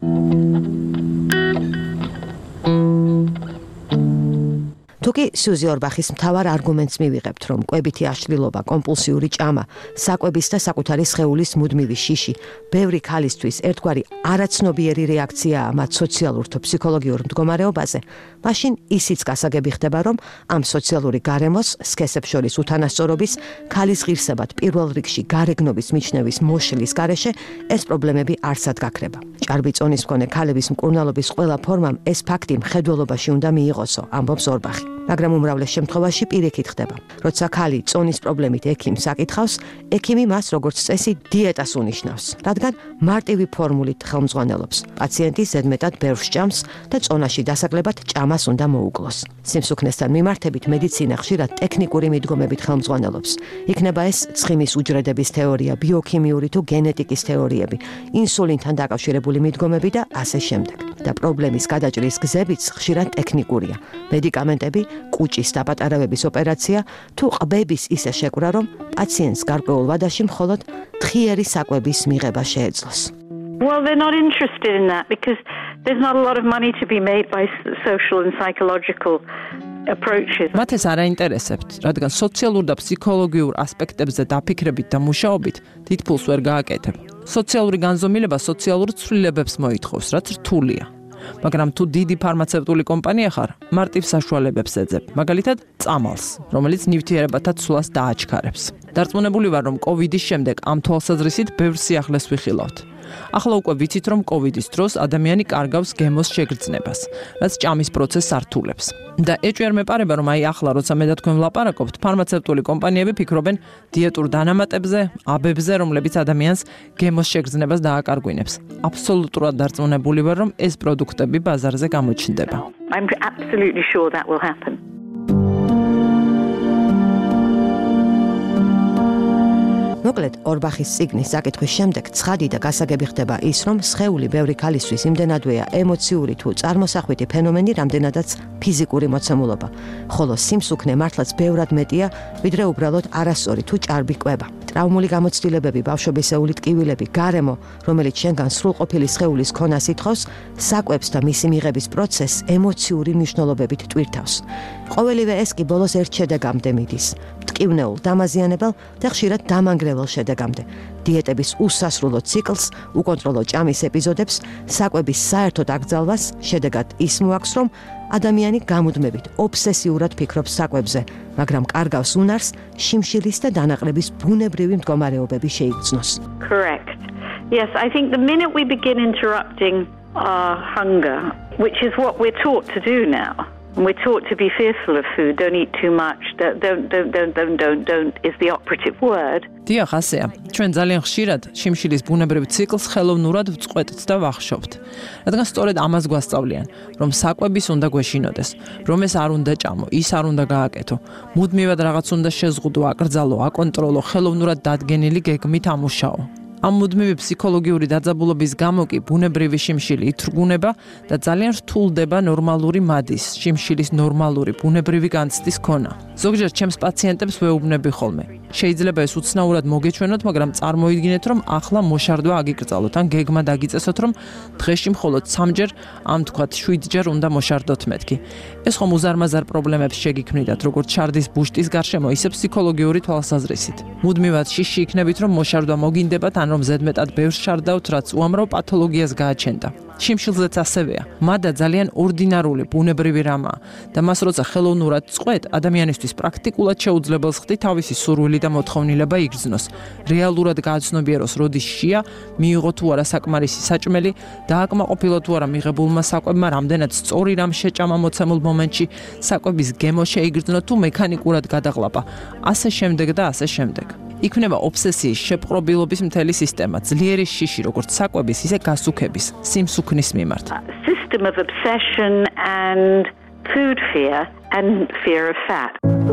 თუკი სუზი ორბახის მთავარ არგუმენტს მივიღებთ, რომ კვებითი აშლილობა, კომპულსიური ჭამა, საკვების და საკუთარი სხეულის მუდმივი შიში, ბევრი ქალისთვის ერთგვარი არაცნობიერი რეაქციაა მათ სოციალურ თუ ფსიქოლოგიურ მდგომარეობაზე, მაშინ ისიც გასაგები ხდება, რომ ამ სოციალური გარემოს, სქესებს შორის უთანასწორობის, ქალის ღირსებად პირველ რიგში გარეგნობის მიჩნევის მოშლის გარეშე ეს პრობლემები არსად გაქრება. ჭარბი წონის მქონე ქალების მკურნალობის ყველა ფორმამ ეს ფაქტი მხედველობაში უნდა მიიღოსო, ამბობს ორბახი. მაგრამ უმრავლეს შემთხვევაში პირიქით ხდება. როცა ქალი წონის პრობლემით ექიმს აკითხავს, ექიმი მას როგორც წესი დიეტას უნიშნავს, რადგან მარტივი ფორმულით ხელმძღვანელობს. პაციენტი ზედმეტად ბევრს ჭამს და წონაში დასაკლებად ჭამას უნდა მოუკლოს. სიმსუქნესთან მიმართებით მედიცინა ხშირად ტექნიკური მიდგომებით ხელმძღვანელობს. იქნება ეს ცხიმის უჯრედების თეორია, ბიოქიმიური თუ გენეტიკის თეორიები, ინსულინთან დაკავშირებული მიდგომები და ასე შემდეგ. და პრობლემის გადაჭრის გზებიც ხშირად ტექნიკურია. მედიკამენტები, კუჭის დაპატარავების ოპერაცია თუ ყბების ისე შეკვრა, რომ პაციენტს გარკვეულ ვადაში მხოლოდ თხიერი საკვების მიღება შეეძლოს. Well, they're not interested in that because there's not a lot of money to be made by social and psychological approaches. მათ ეს არ აინტერესებთ, რადგან სოციალურ და ფსიქოლოგიურ ასპექტებზე დაფიქრებით და მუშაობით დიდ ფულს ვერ გააკეთებ. სოციალური განზომილება სოციალურ ცვლილებებს მოითხოვს, რაც რთულია. მაგრამ თუ დიდი ფარმაცევტული კომპანია ხარ, მარტივ საშუალებებს ეძებ, მაგალითად, წამალს, რომელიც ნივთიერებათა ცვლას დააჩქარებს. დარწმუნებული ვარ, რომ კოვიდის შემდეგ ამ თვალსაზრისით ბევრ სიახლეს ვიხილავთ. ახლა უკვე ვიცით, რომ კოვიდის დროს ადამიანი კარგავს გემოს შეგრძნებას, რაც ჭამის პროცესს ართულებს. და ეჭვი არ მეპარება, რომ აი ახლა, როცა მე და თქვენ ვლაპარაკობთ, ფარმაცევტული კომპანიები ფიქრობენ დიეტურ დანამატებზე, აბებზე, რომლებიც ადამიანს გემოს შეგრძნებას დააკარგვინებს. აბსოლუტურად დარწმუნებული ვარ, რომ ეს პროდუქტები ბაზარზე გამოჩნდება. I'm absolutely sure that will happen. მოკლედ, ორბახის წიგნის საკითხვის შემდეგ ცხადი და გასაგები ხდება ის, რომ სხეული ბევრი ქალისთვის იმდენადვეა ემოციური თუ წარმოსახვითი ფენომენი, რამდენადაც ფიზიკური მოცემულობა, ხოლო სიმსუქნე მართლაც ბევრად მეტია, ვიდრე უბრალოდ არასწორი თუ ჭარბი კვება. ტრავმული გამოცდილებები, ბავშვობისეული ტკივილები, გარემო, რომელიც შენგან სრულყოფილი სხეულის ქონას ითხოვს, საკვებს და მისი მიღების პროცესს ემოციური მნიშვნელობებით ტვირთავს. ყოველივე ეს კი ბოლოს ერთ შედეგამდე მიდის. მიკივნეულ, დამაზიანებელ და ხშირად დამანგრეველ შედეგამდე. დიეტების უსასრულო ციკლს, უკონტროლო ჭამის ეპიზოდებს, საკვების საერთოდ აკრძალვას, შედეგად ის მოაქვს, რომ ადამიანი გამუდმებით, ობსესიურად ფიქრობს საკვებზე, მაგრამ კარგავს უნარს შიმშილის და დანაყრების ბუნებრივი მდგომარეობები შეიგრძნოს. Correct. Yes, I think the minute we begin interrupting our hunger, which is what we're taught to do now. We're taught to be fearful of food, don't eat too much, don't is the operative word. დიახ, ასეა. ჩვენ ძალიან ხშირად შიმშილის ბუნებრივ ციკლს ხელოვნურად ვწყვეტთ და ვახშობთ. რადგან სწორედ ამას გვასწავლიან, რომ საკვების უნდა გვეშინოდეს, რომ ეს არ უნდა ჭამო, ის არ უნდა გააკეთო. მუდმივად რაღაც უნდა შეზღუდო, აკრძალო, აკონტროლო, ხელოვნურად დადგენილი გეგმით ამუშაო. ამ მუდმივი ფსიქოლოგიური დაძაბულობის გამო კი ბუნებრივი შიმშილი ითრგუნება და ძალიან რთულდება ნორმალური მადის, შიმშილის ნორმალური ბუნებრივი განცდის ქონა. ზოგჯერ ჩემს პაციენტებს ვეუბნები ხოლმე. შეიძლება ეს უცნაურად მოგეჩვენოთ, მაგრამ წარმოიდგინეთ, რომ ახლა მოშარდვა აგიკრძალოთ, ან გეგმა დაგიწესოთ, რომ დღეში მხოლოდ 3-ჯერ, ამ თქვათ 7-ჯერ უნდა მოშარდოთ მეთქი. ეს ხომ უზარმაზარ პრობლემებს შეგიქმნიდათ, როგორც შარდის ბუშტის გარშემო, ისე ფსიქოლოგიური თვალსაზრისით. მუდმივად შიში იქნებით, რომ მოშარდვა მოგინდებათ, ან რომ ზედმეტად ბევრს შარდავთ, რაც უამრავ პათოლოგიას გააჩენდა. შიმშილზეც ასევე. მადა ძალიან ორდინარული, ბუნებრივი რამაა და მას როცა ხელოვნურად წყვეთ, ადამიანისთვის პრაქტიკულად შეუძლებელს ხდით თავისი სურვილი და მოთხოვნილება იგრძნოს. რეალურად გააცნობიეროს, როდის შია, მიიღო თუ არა საკმარისი საჭმელი, დააკმაყოფილა თუ არა მიღებულმა საკვებმა, რამდენად სწორი რამ შეჭამა მოცემულ მომენტში, საკვების გემო შეიგრძნო თუ მექანიკურად გადაღლაპა. ასე შემდეგ და ასე შემდეგ. იქნება ობსესიის შეპყრობილობის მთელი სისტემა, ძლიერი შიში, როგორც საკვების, ისე გასუქების, სიმსუქნის მიმართ. System of obsession and food fear and fear of fat.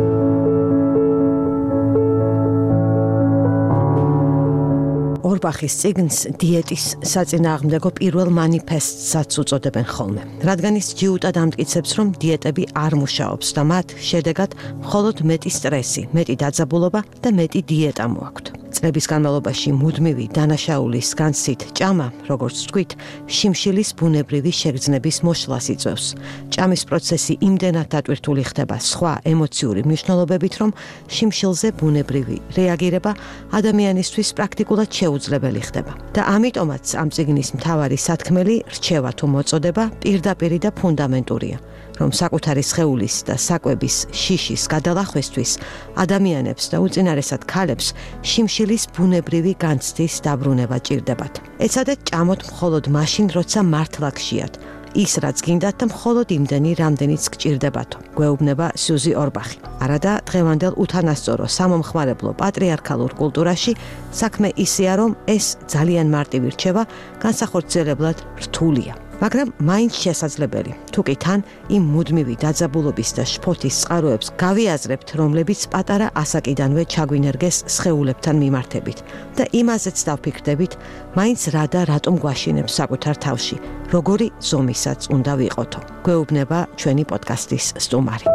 ორბახის წიგნს დიეტის საწინააღმდეგო პირველ მანიფესტსაც უწოდებენ ხოლმე. რადგან ის ჯიუტად ამტკიცებს, რომ დიეტები არ მუშაობს და მათ შედეგად მხოლოდ მეტი სტრესი, მეტი დაძაბულობა და მეტი დიეტა მოაქვთ. წლების განმავლობაში მუდმივი დანაშაულის განცდით ჭამა, როგორც ვთქვით, შიმშილის ბუნებრივი შეგრძნების მოშლას იწვევს. ჭამის პროცესი იმდენად დატვირთული ხდება სხვა ემოციური მნიშვნელობებით, რომ შიმშილზე ბუნებრივი რეაგირება ადამიანისთვის პრაქტიკულად შეუძლებელი ხდება. და ამიტომაც ამ წიგნის მთავარი სათქმელი, რჩევა თუ მოწოდება, პირდაპირი და ფუნდამენტურია. რომ საკუთარი სხეულის და საკვების შიშის გადალახვისთვის ადამიანებს და უწინარესად ქალებს შიმშილის ბუნებრივი განცდის დაბრუნება ჭირდებათ. ეცადეთ ჭამოთ მხოლოდ მაშინ, როცა მართლა გშიათ. ის რაც გინდათ და მხოლოდ იმდენი, რამდენიც გჭირდებათო. გვეუბნება სიუზი ორბახი. არადა დღევანდელ უთანასწორო სამომხმარებლო პატრიარქალურ კულტურაში საქმე ისეა, რომ ეს ძალიან მარტივი რჩევა განსახორციელებლად რთულია. მაგრამ მაინც შესაძლებელი. თუკი თან იმ მუდმივი დაძაბულობის და შფოთის წყაროებს გავიაზრებთ, რომლებიც პატარა ასაკიდანვე ჩაგვინერგეს სხეულებთან მიმართებით და იმაზეც დავფიქრდებით, მაინც რა და რატომ გვაშინებს საკუთარ თავში, როგორი ზომისაც უნდა ვიყოთო. გვეუბნება ჩვენი პოდკასტის სტუმარი.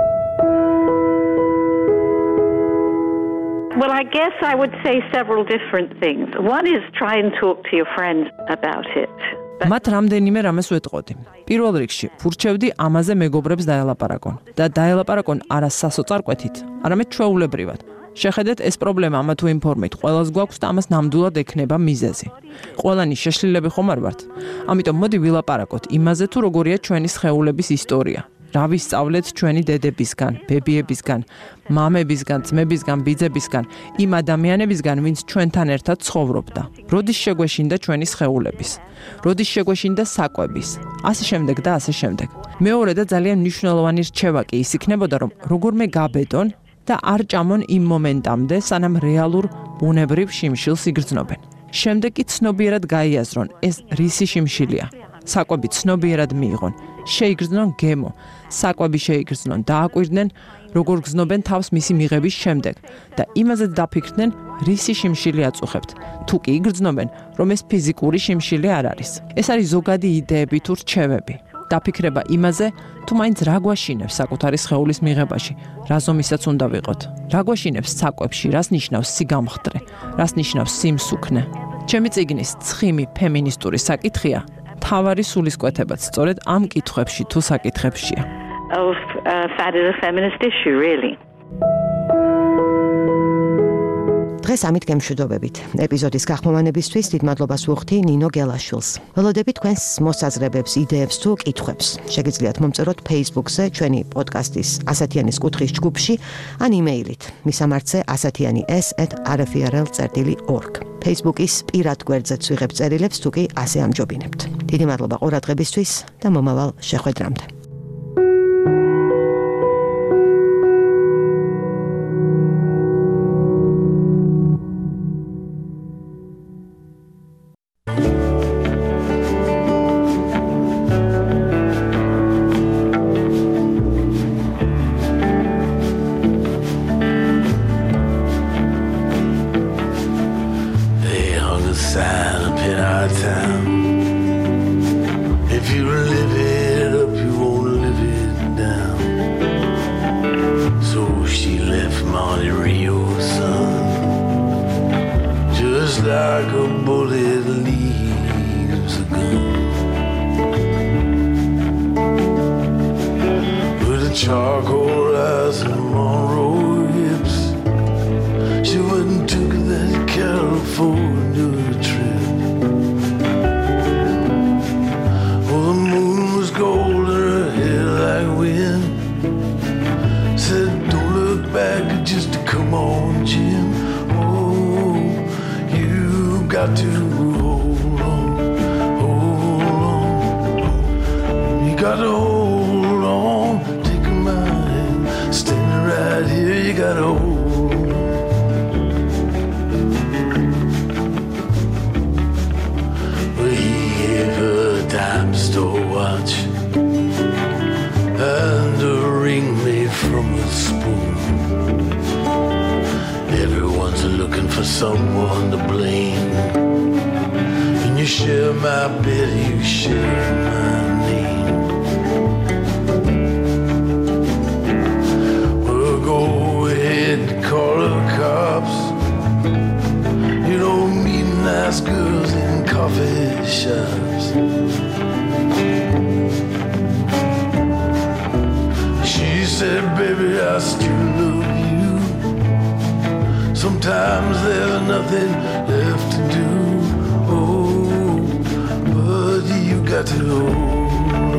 Well, I guess I would say several different things. One is try and talk to your friends about it. მათ რამდენიმე რამეს ვეტყოდი. პირველ რიგში, ვურჩევდი ამაზე მეგობრებს დაელაპარაკონ და დაელაპარაკონ არა სასოწარკვეთით, არამედ ჩვეულებრივად. შეხედეთ, ეს პრობლემა ამა თუ იმ ფორმით ყველას გვაქვს და ამას ნამდვილად ექნება მიზეზი. ყველანი შეშლილები ხომ არ ვართ? ამიტომ მოდი ვილაპარაკოთ იმაზე, თუ როგორია ჩვენი სხეულების ისტორია. რა ვისწავლეთ ჩვენი დედებისგან, ბებიებისგან, მამებისგან, ძმებისგან, ბიძებისგან, იმ ადამიანებისგან, ვინც ჩვენთან ერთად ცხოვრობდა. როდის შეგვეშინდა ჩვენი სხეულების? როდის შეგვეშინდა საკვების? ასე შემდეგ და ასე შემდეგ. მეორე და ძალიან მნიშვნელოვანი რჩევა კი ის იქნებოდა, რომ როგორმე გაბედონ და არ ჭამონ იმ მომენტამდე, სანამ რეალურ ბუნებრივ შიმშილს იგრძნობენ. შემდეგ კი ცნობიერად გაიაზრონ, ეს რისი შიმშილია. საკვები ცნობიერად მიიღონ, შეიგრძნონ გემო, საკვები შეიგრძნონ, დააკვირდნენ, როგორ გრძნობენ თავს მისი მიღების შემდეგ და იმაზე დაფიქრდნენ, რისი შიმშილი აწუხებთ. თუ კი იგრძნობენ, რომ ეს ფიზიკური შიმშილი არ არის. ეს არის ზოგადი იდეები თუ რჩევები. დაფიქრება იმაზე, თუ მაინც რა გვაშინებს საკუთარი სხეულის მიღებაში, რა ზომისაც უნდა ვიყოთ. რა გვაშინებს საკვებში, რას ნიშნავს სიგამხდრე, რას ნიშნავს სიმსუქნე. ჩემი წიგნის ცხიმი ფემინისტური საკითხია თავარი სულისკვეთებაც სწორედ ამ კითხვებში თუ საკითხებშია. Fat is a feminist issue, really. დღეს ამით გემშვიდობებით. ეპიზოდის გახმოვანებისთვის დიდ მადლობას ვუხდი ნინო გელაშვილს. ველოდებით თქვენს მოსაზრებებს, იდეებს თუ კითხვებს. შეგიძლიათ მომწეროთ Facebook-ზე ჩვენი პოდკასტის ასათიანის კუთხის ჯგუფში ან იმეილით მისამართზე asatiani@rfrl.org. Facebook-ის პირად გვერდზეც ვიღებ წერილებს თუ კი ასე ამჯობინებთ. დიდი მადლობა ყურადღებისთვის და მომავალ შეხვედრამდე. Someone to blame. When you share my bed, you share my name. Well, go ahead and call the cops. You don't meet nice girls in coffee shops. She said, baby, I still love you. Sometimes there's nothing left to do. Oh, but you got to hold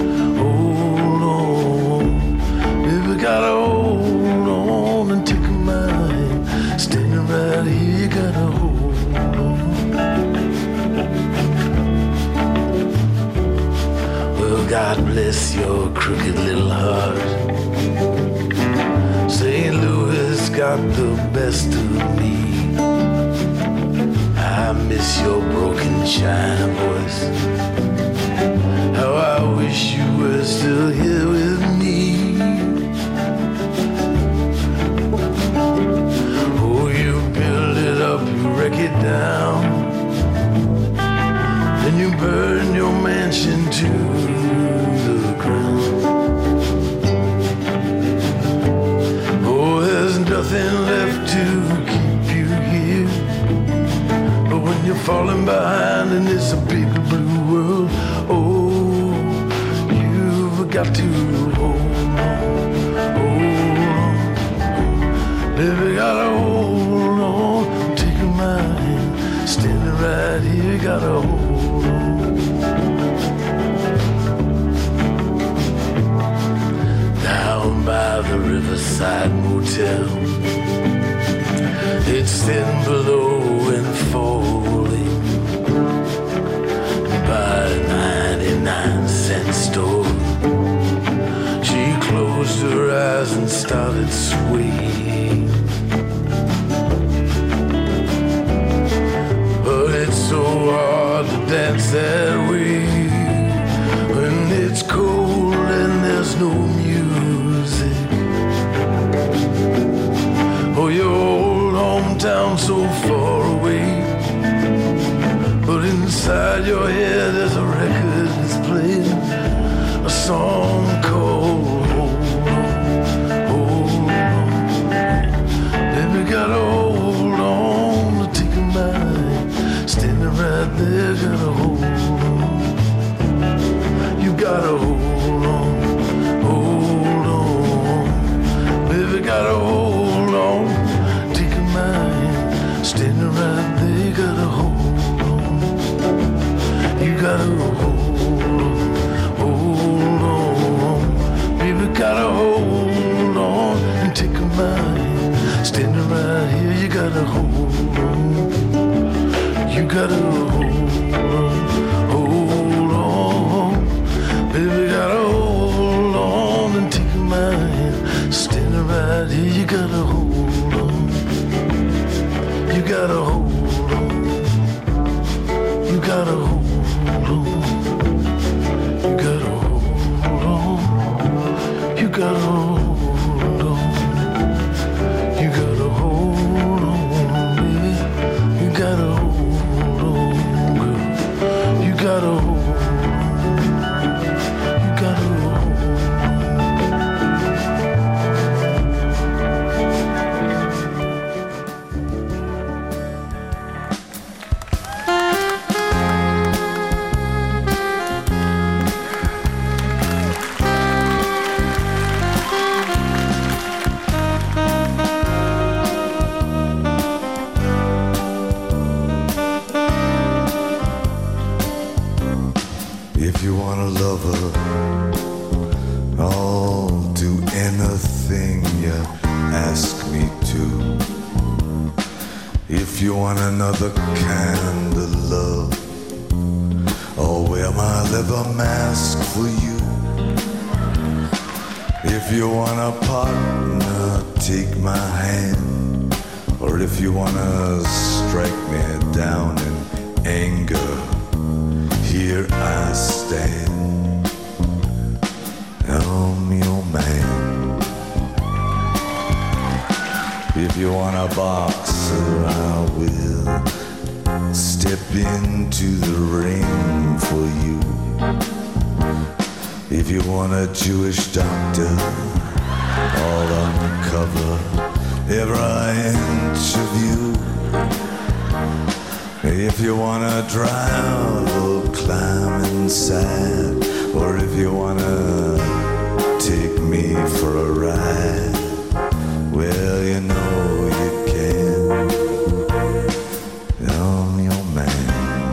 on. Baby, gotta hold on and take a mind. Standing right here, you gotta hold on. Well, God bless your crooked little heart. St. Louis got the best of me. I miss your broken China voice. How I wish you were still here with me. Oh, you build it up, you wreck it down, then you burn your mansion to the ground. Nothing left to keep you here. But when you're falling behind and it's a big blue world, oh, you've got to hold on. Baby, gotta hold on. Take a mind, standing right here, gotta hold on. Down by the Riverside Motel, it's thin below and falling by a 99-cent store. She closed her eyes and started swaying. But it's so hard to dance that way when it's cold and there's no music. Oh, your old hometown so far away, but inside your head there's a record that's playing a song called Hold On, Hold On. Baby, gotta hold on to take a mind. Standing right there, gotta hold on. You gotta hold on, hold on. Baby, gotta hold on. Take a mind. gotta hold on. Baby, gotta hold on and take a mind. Standing right here, you gotta hold on. You gotta hold on. Baby, gotta hold on and take a mind. Standing right here, you gotta hold on. You gotta hold on. You gotta hold on. You gotta hold on. You gotta hold on. You gotta hold on, baby. You gotta hold on, girl. You gotta hold on. You gotta hold on. If you want a lover, I'll do anything you ask me to. If you want another kind of love, I'll wear my leather mask for you. If you want a partner, take my hand. Or if you wanna strike me down in anger, here I stand. I'm your man. If you want a boxer, I will step into the ring for you. If you want a Jewish doctor, I'll uncover every inch of you. If you wanna drive or climb inside, or if you wanna take me for a ride, well, you know you can. I'm your man.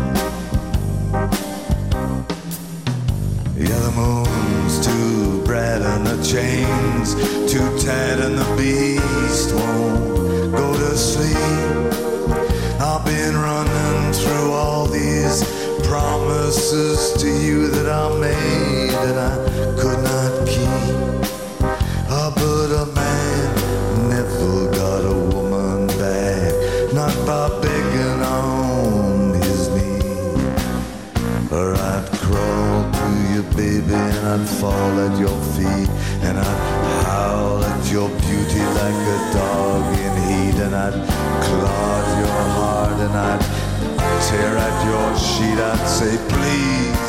Yeah, the moon's too bright and the chains too tight and the beast won't go to sleep. I've been running through all these promises to you that I made and I could not keep. But a man never got a woman back, not by begging on his knee. Or I'd crawl to you, baby, and I'd fall at your feet, and I'd howl at your beauty like a dog in heat, and I'd claw at your heart, and I'd tear at your sheet. I'd say, please,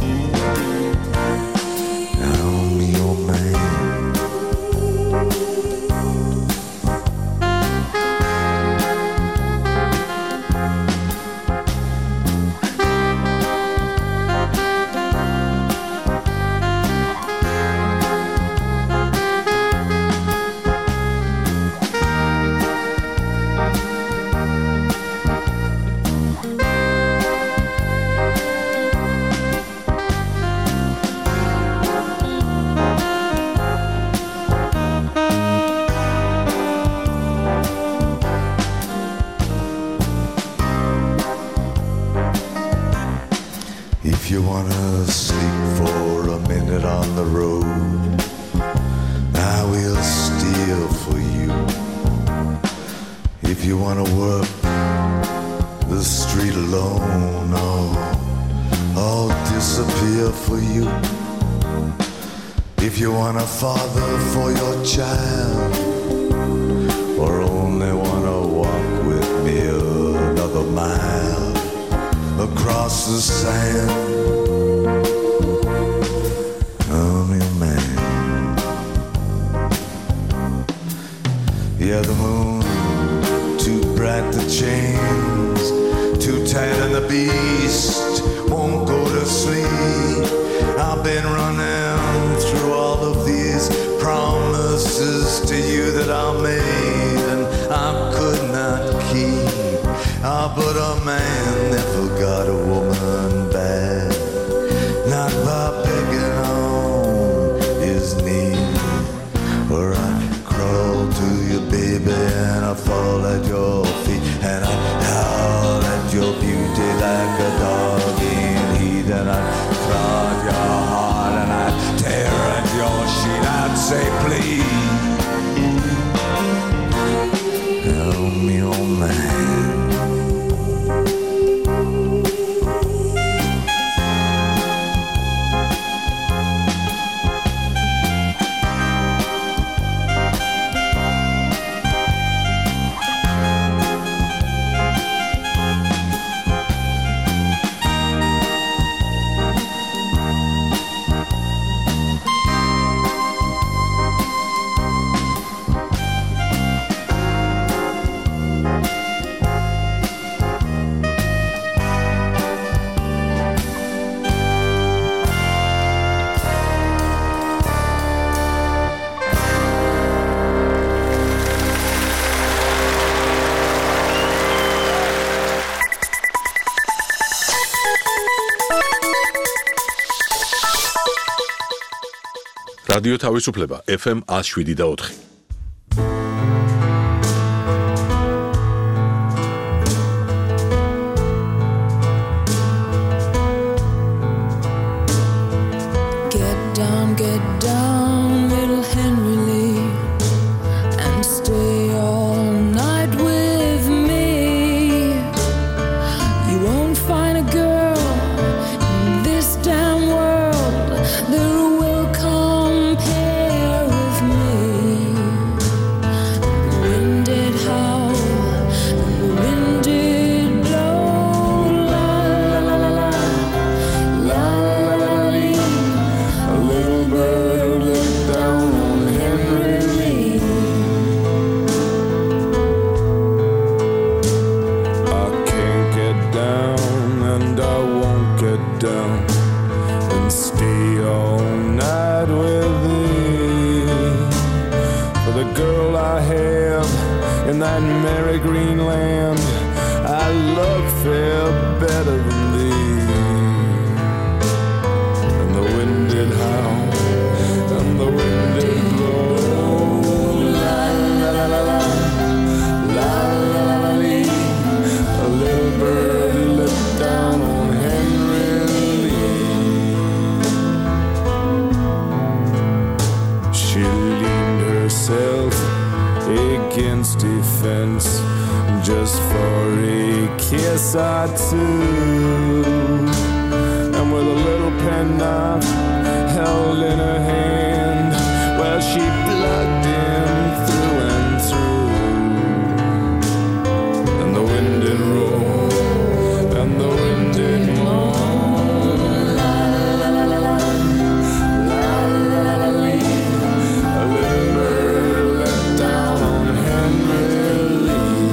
I'm your man. If you wanna sleep for a minute on the road, I will steal for you. If you wanna work the street alone, I'll disappear for you. If you want a father for your child, or only wanna walk with me another mile across the sand, I'm your man. Yeah, the moon too bright, the chains too tight, and the beast won't go to sleep. I've been running through all of these promises to you that I made and I could not keep. But a man never got a woman back, fall at your feet, and I'd howl at your beauty like a dog in heat, and I'd prod your heart, and I'd tear at your sheet. I'd say, please, help me on the hand. რადიო თავისუფლება FM 107.4. Get down, little Henry Lee, and stay all night with me. You won't find a girl in this damn world that will compare with me. The wind did howl and the wind did blow, la la la la la la la la. A little bird looked down on Henry Lee. I can't get down and I won't get down and stay all night with thee. For the girl I have in that merry green land, I love fair better than thee. And the wind did howl and the wind did blow, la la la la la la la la lee. A little bird looked down on Henry Lee. She leaned herself against a fence just for a kiss or two, and with a little penknife held in her hand, well, she plugged him through and through. And the wind did roar and the wind did moan, la la la la la la la la lee. A little bird let down on Henry Lee.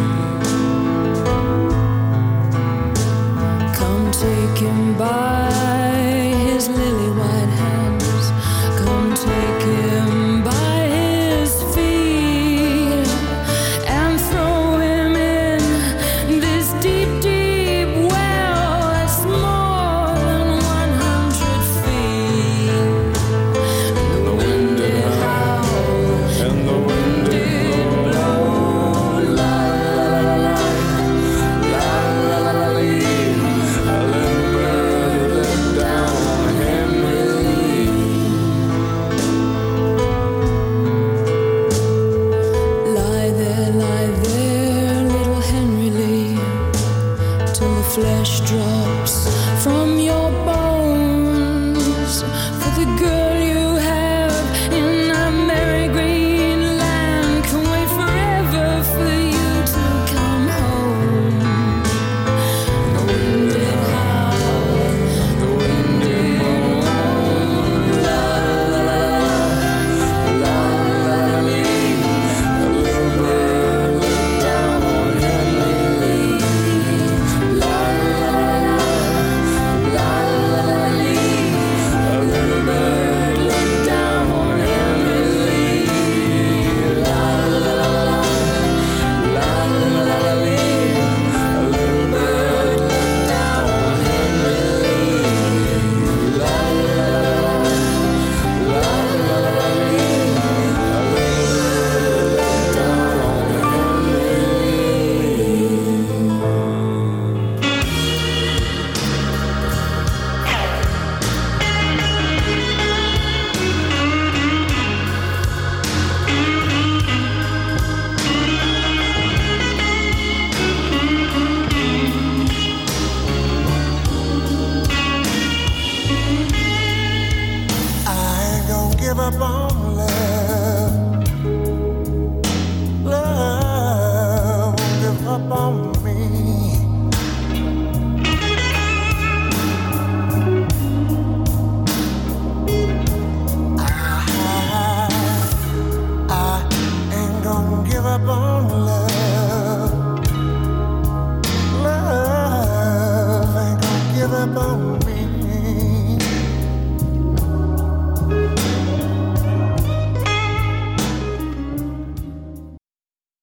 Come take him by his lily white hands. Come take him by his feet and throw him in this deep, deep well that's more than 100 feet. And the wind did howl and the wind did blow, la la la la la la la la lee. A little bird let down on Henry Lee. Lie there, little Henry Lee, till the flesh drops from your bones. For the girl you have in that merry green land can wait forever for you to come home. The wind did howl, the wind did moan, la la la la la la lee. A little bird looked down on Henry Lee. La la la gone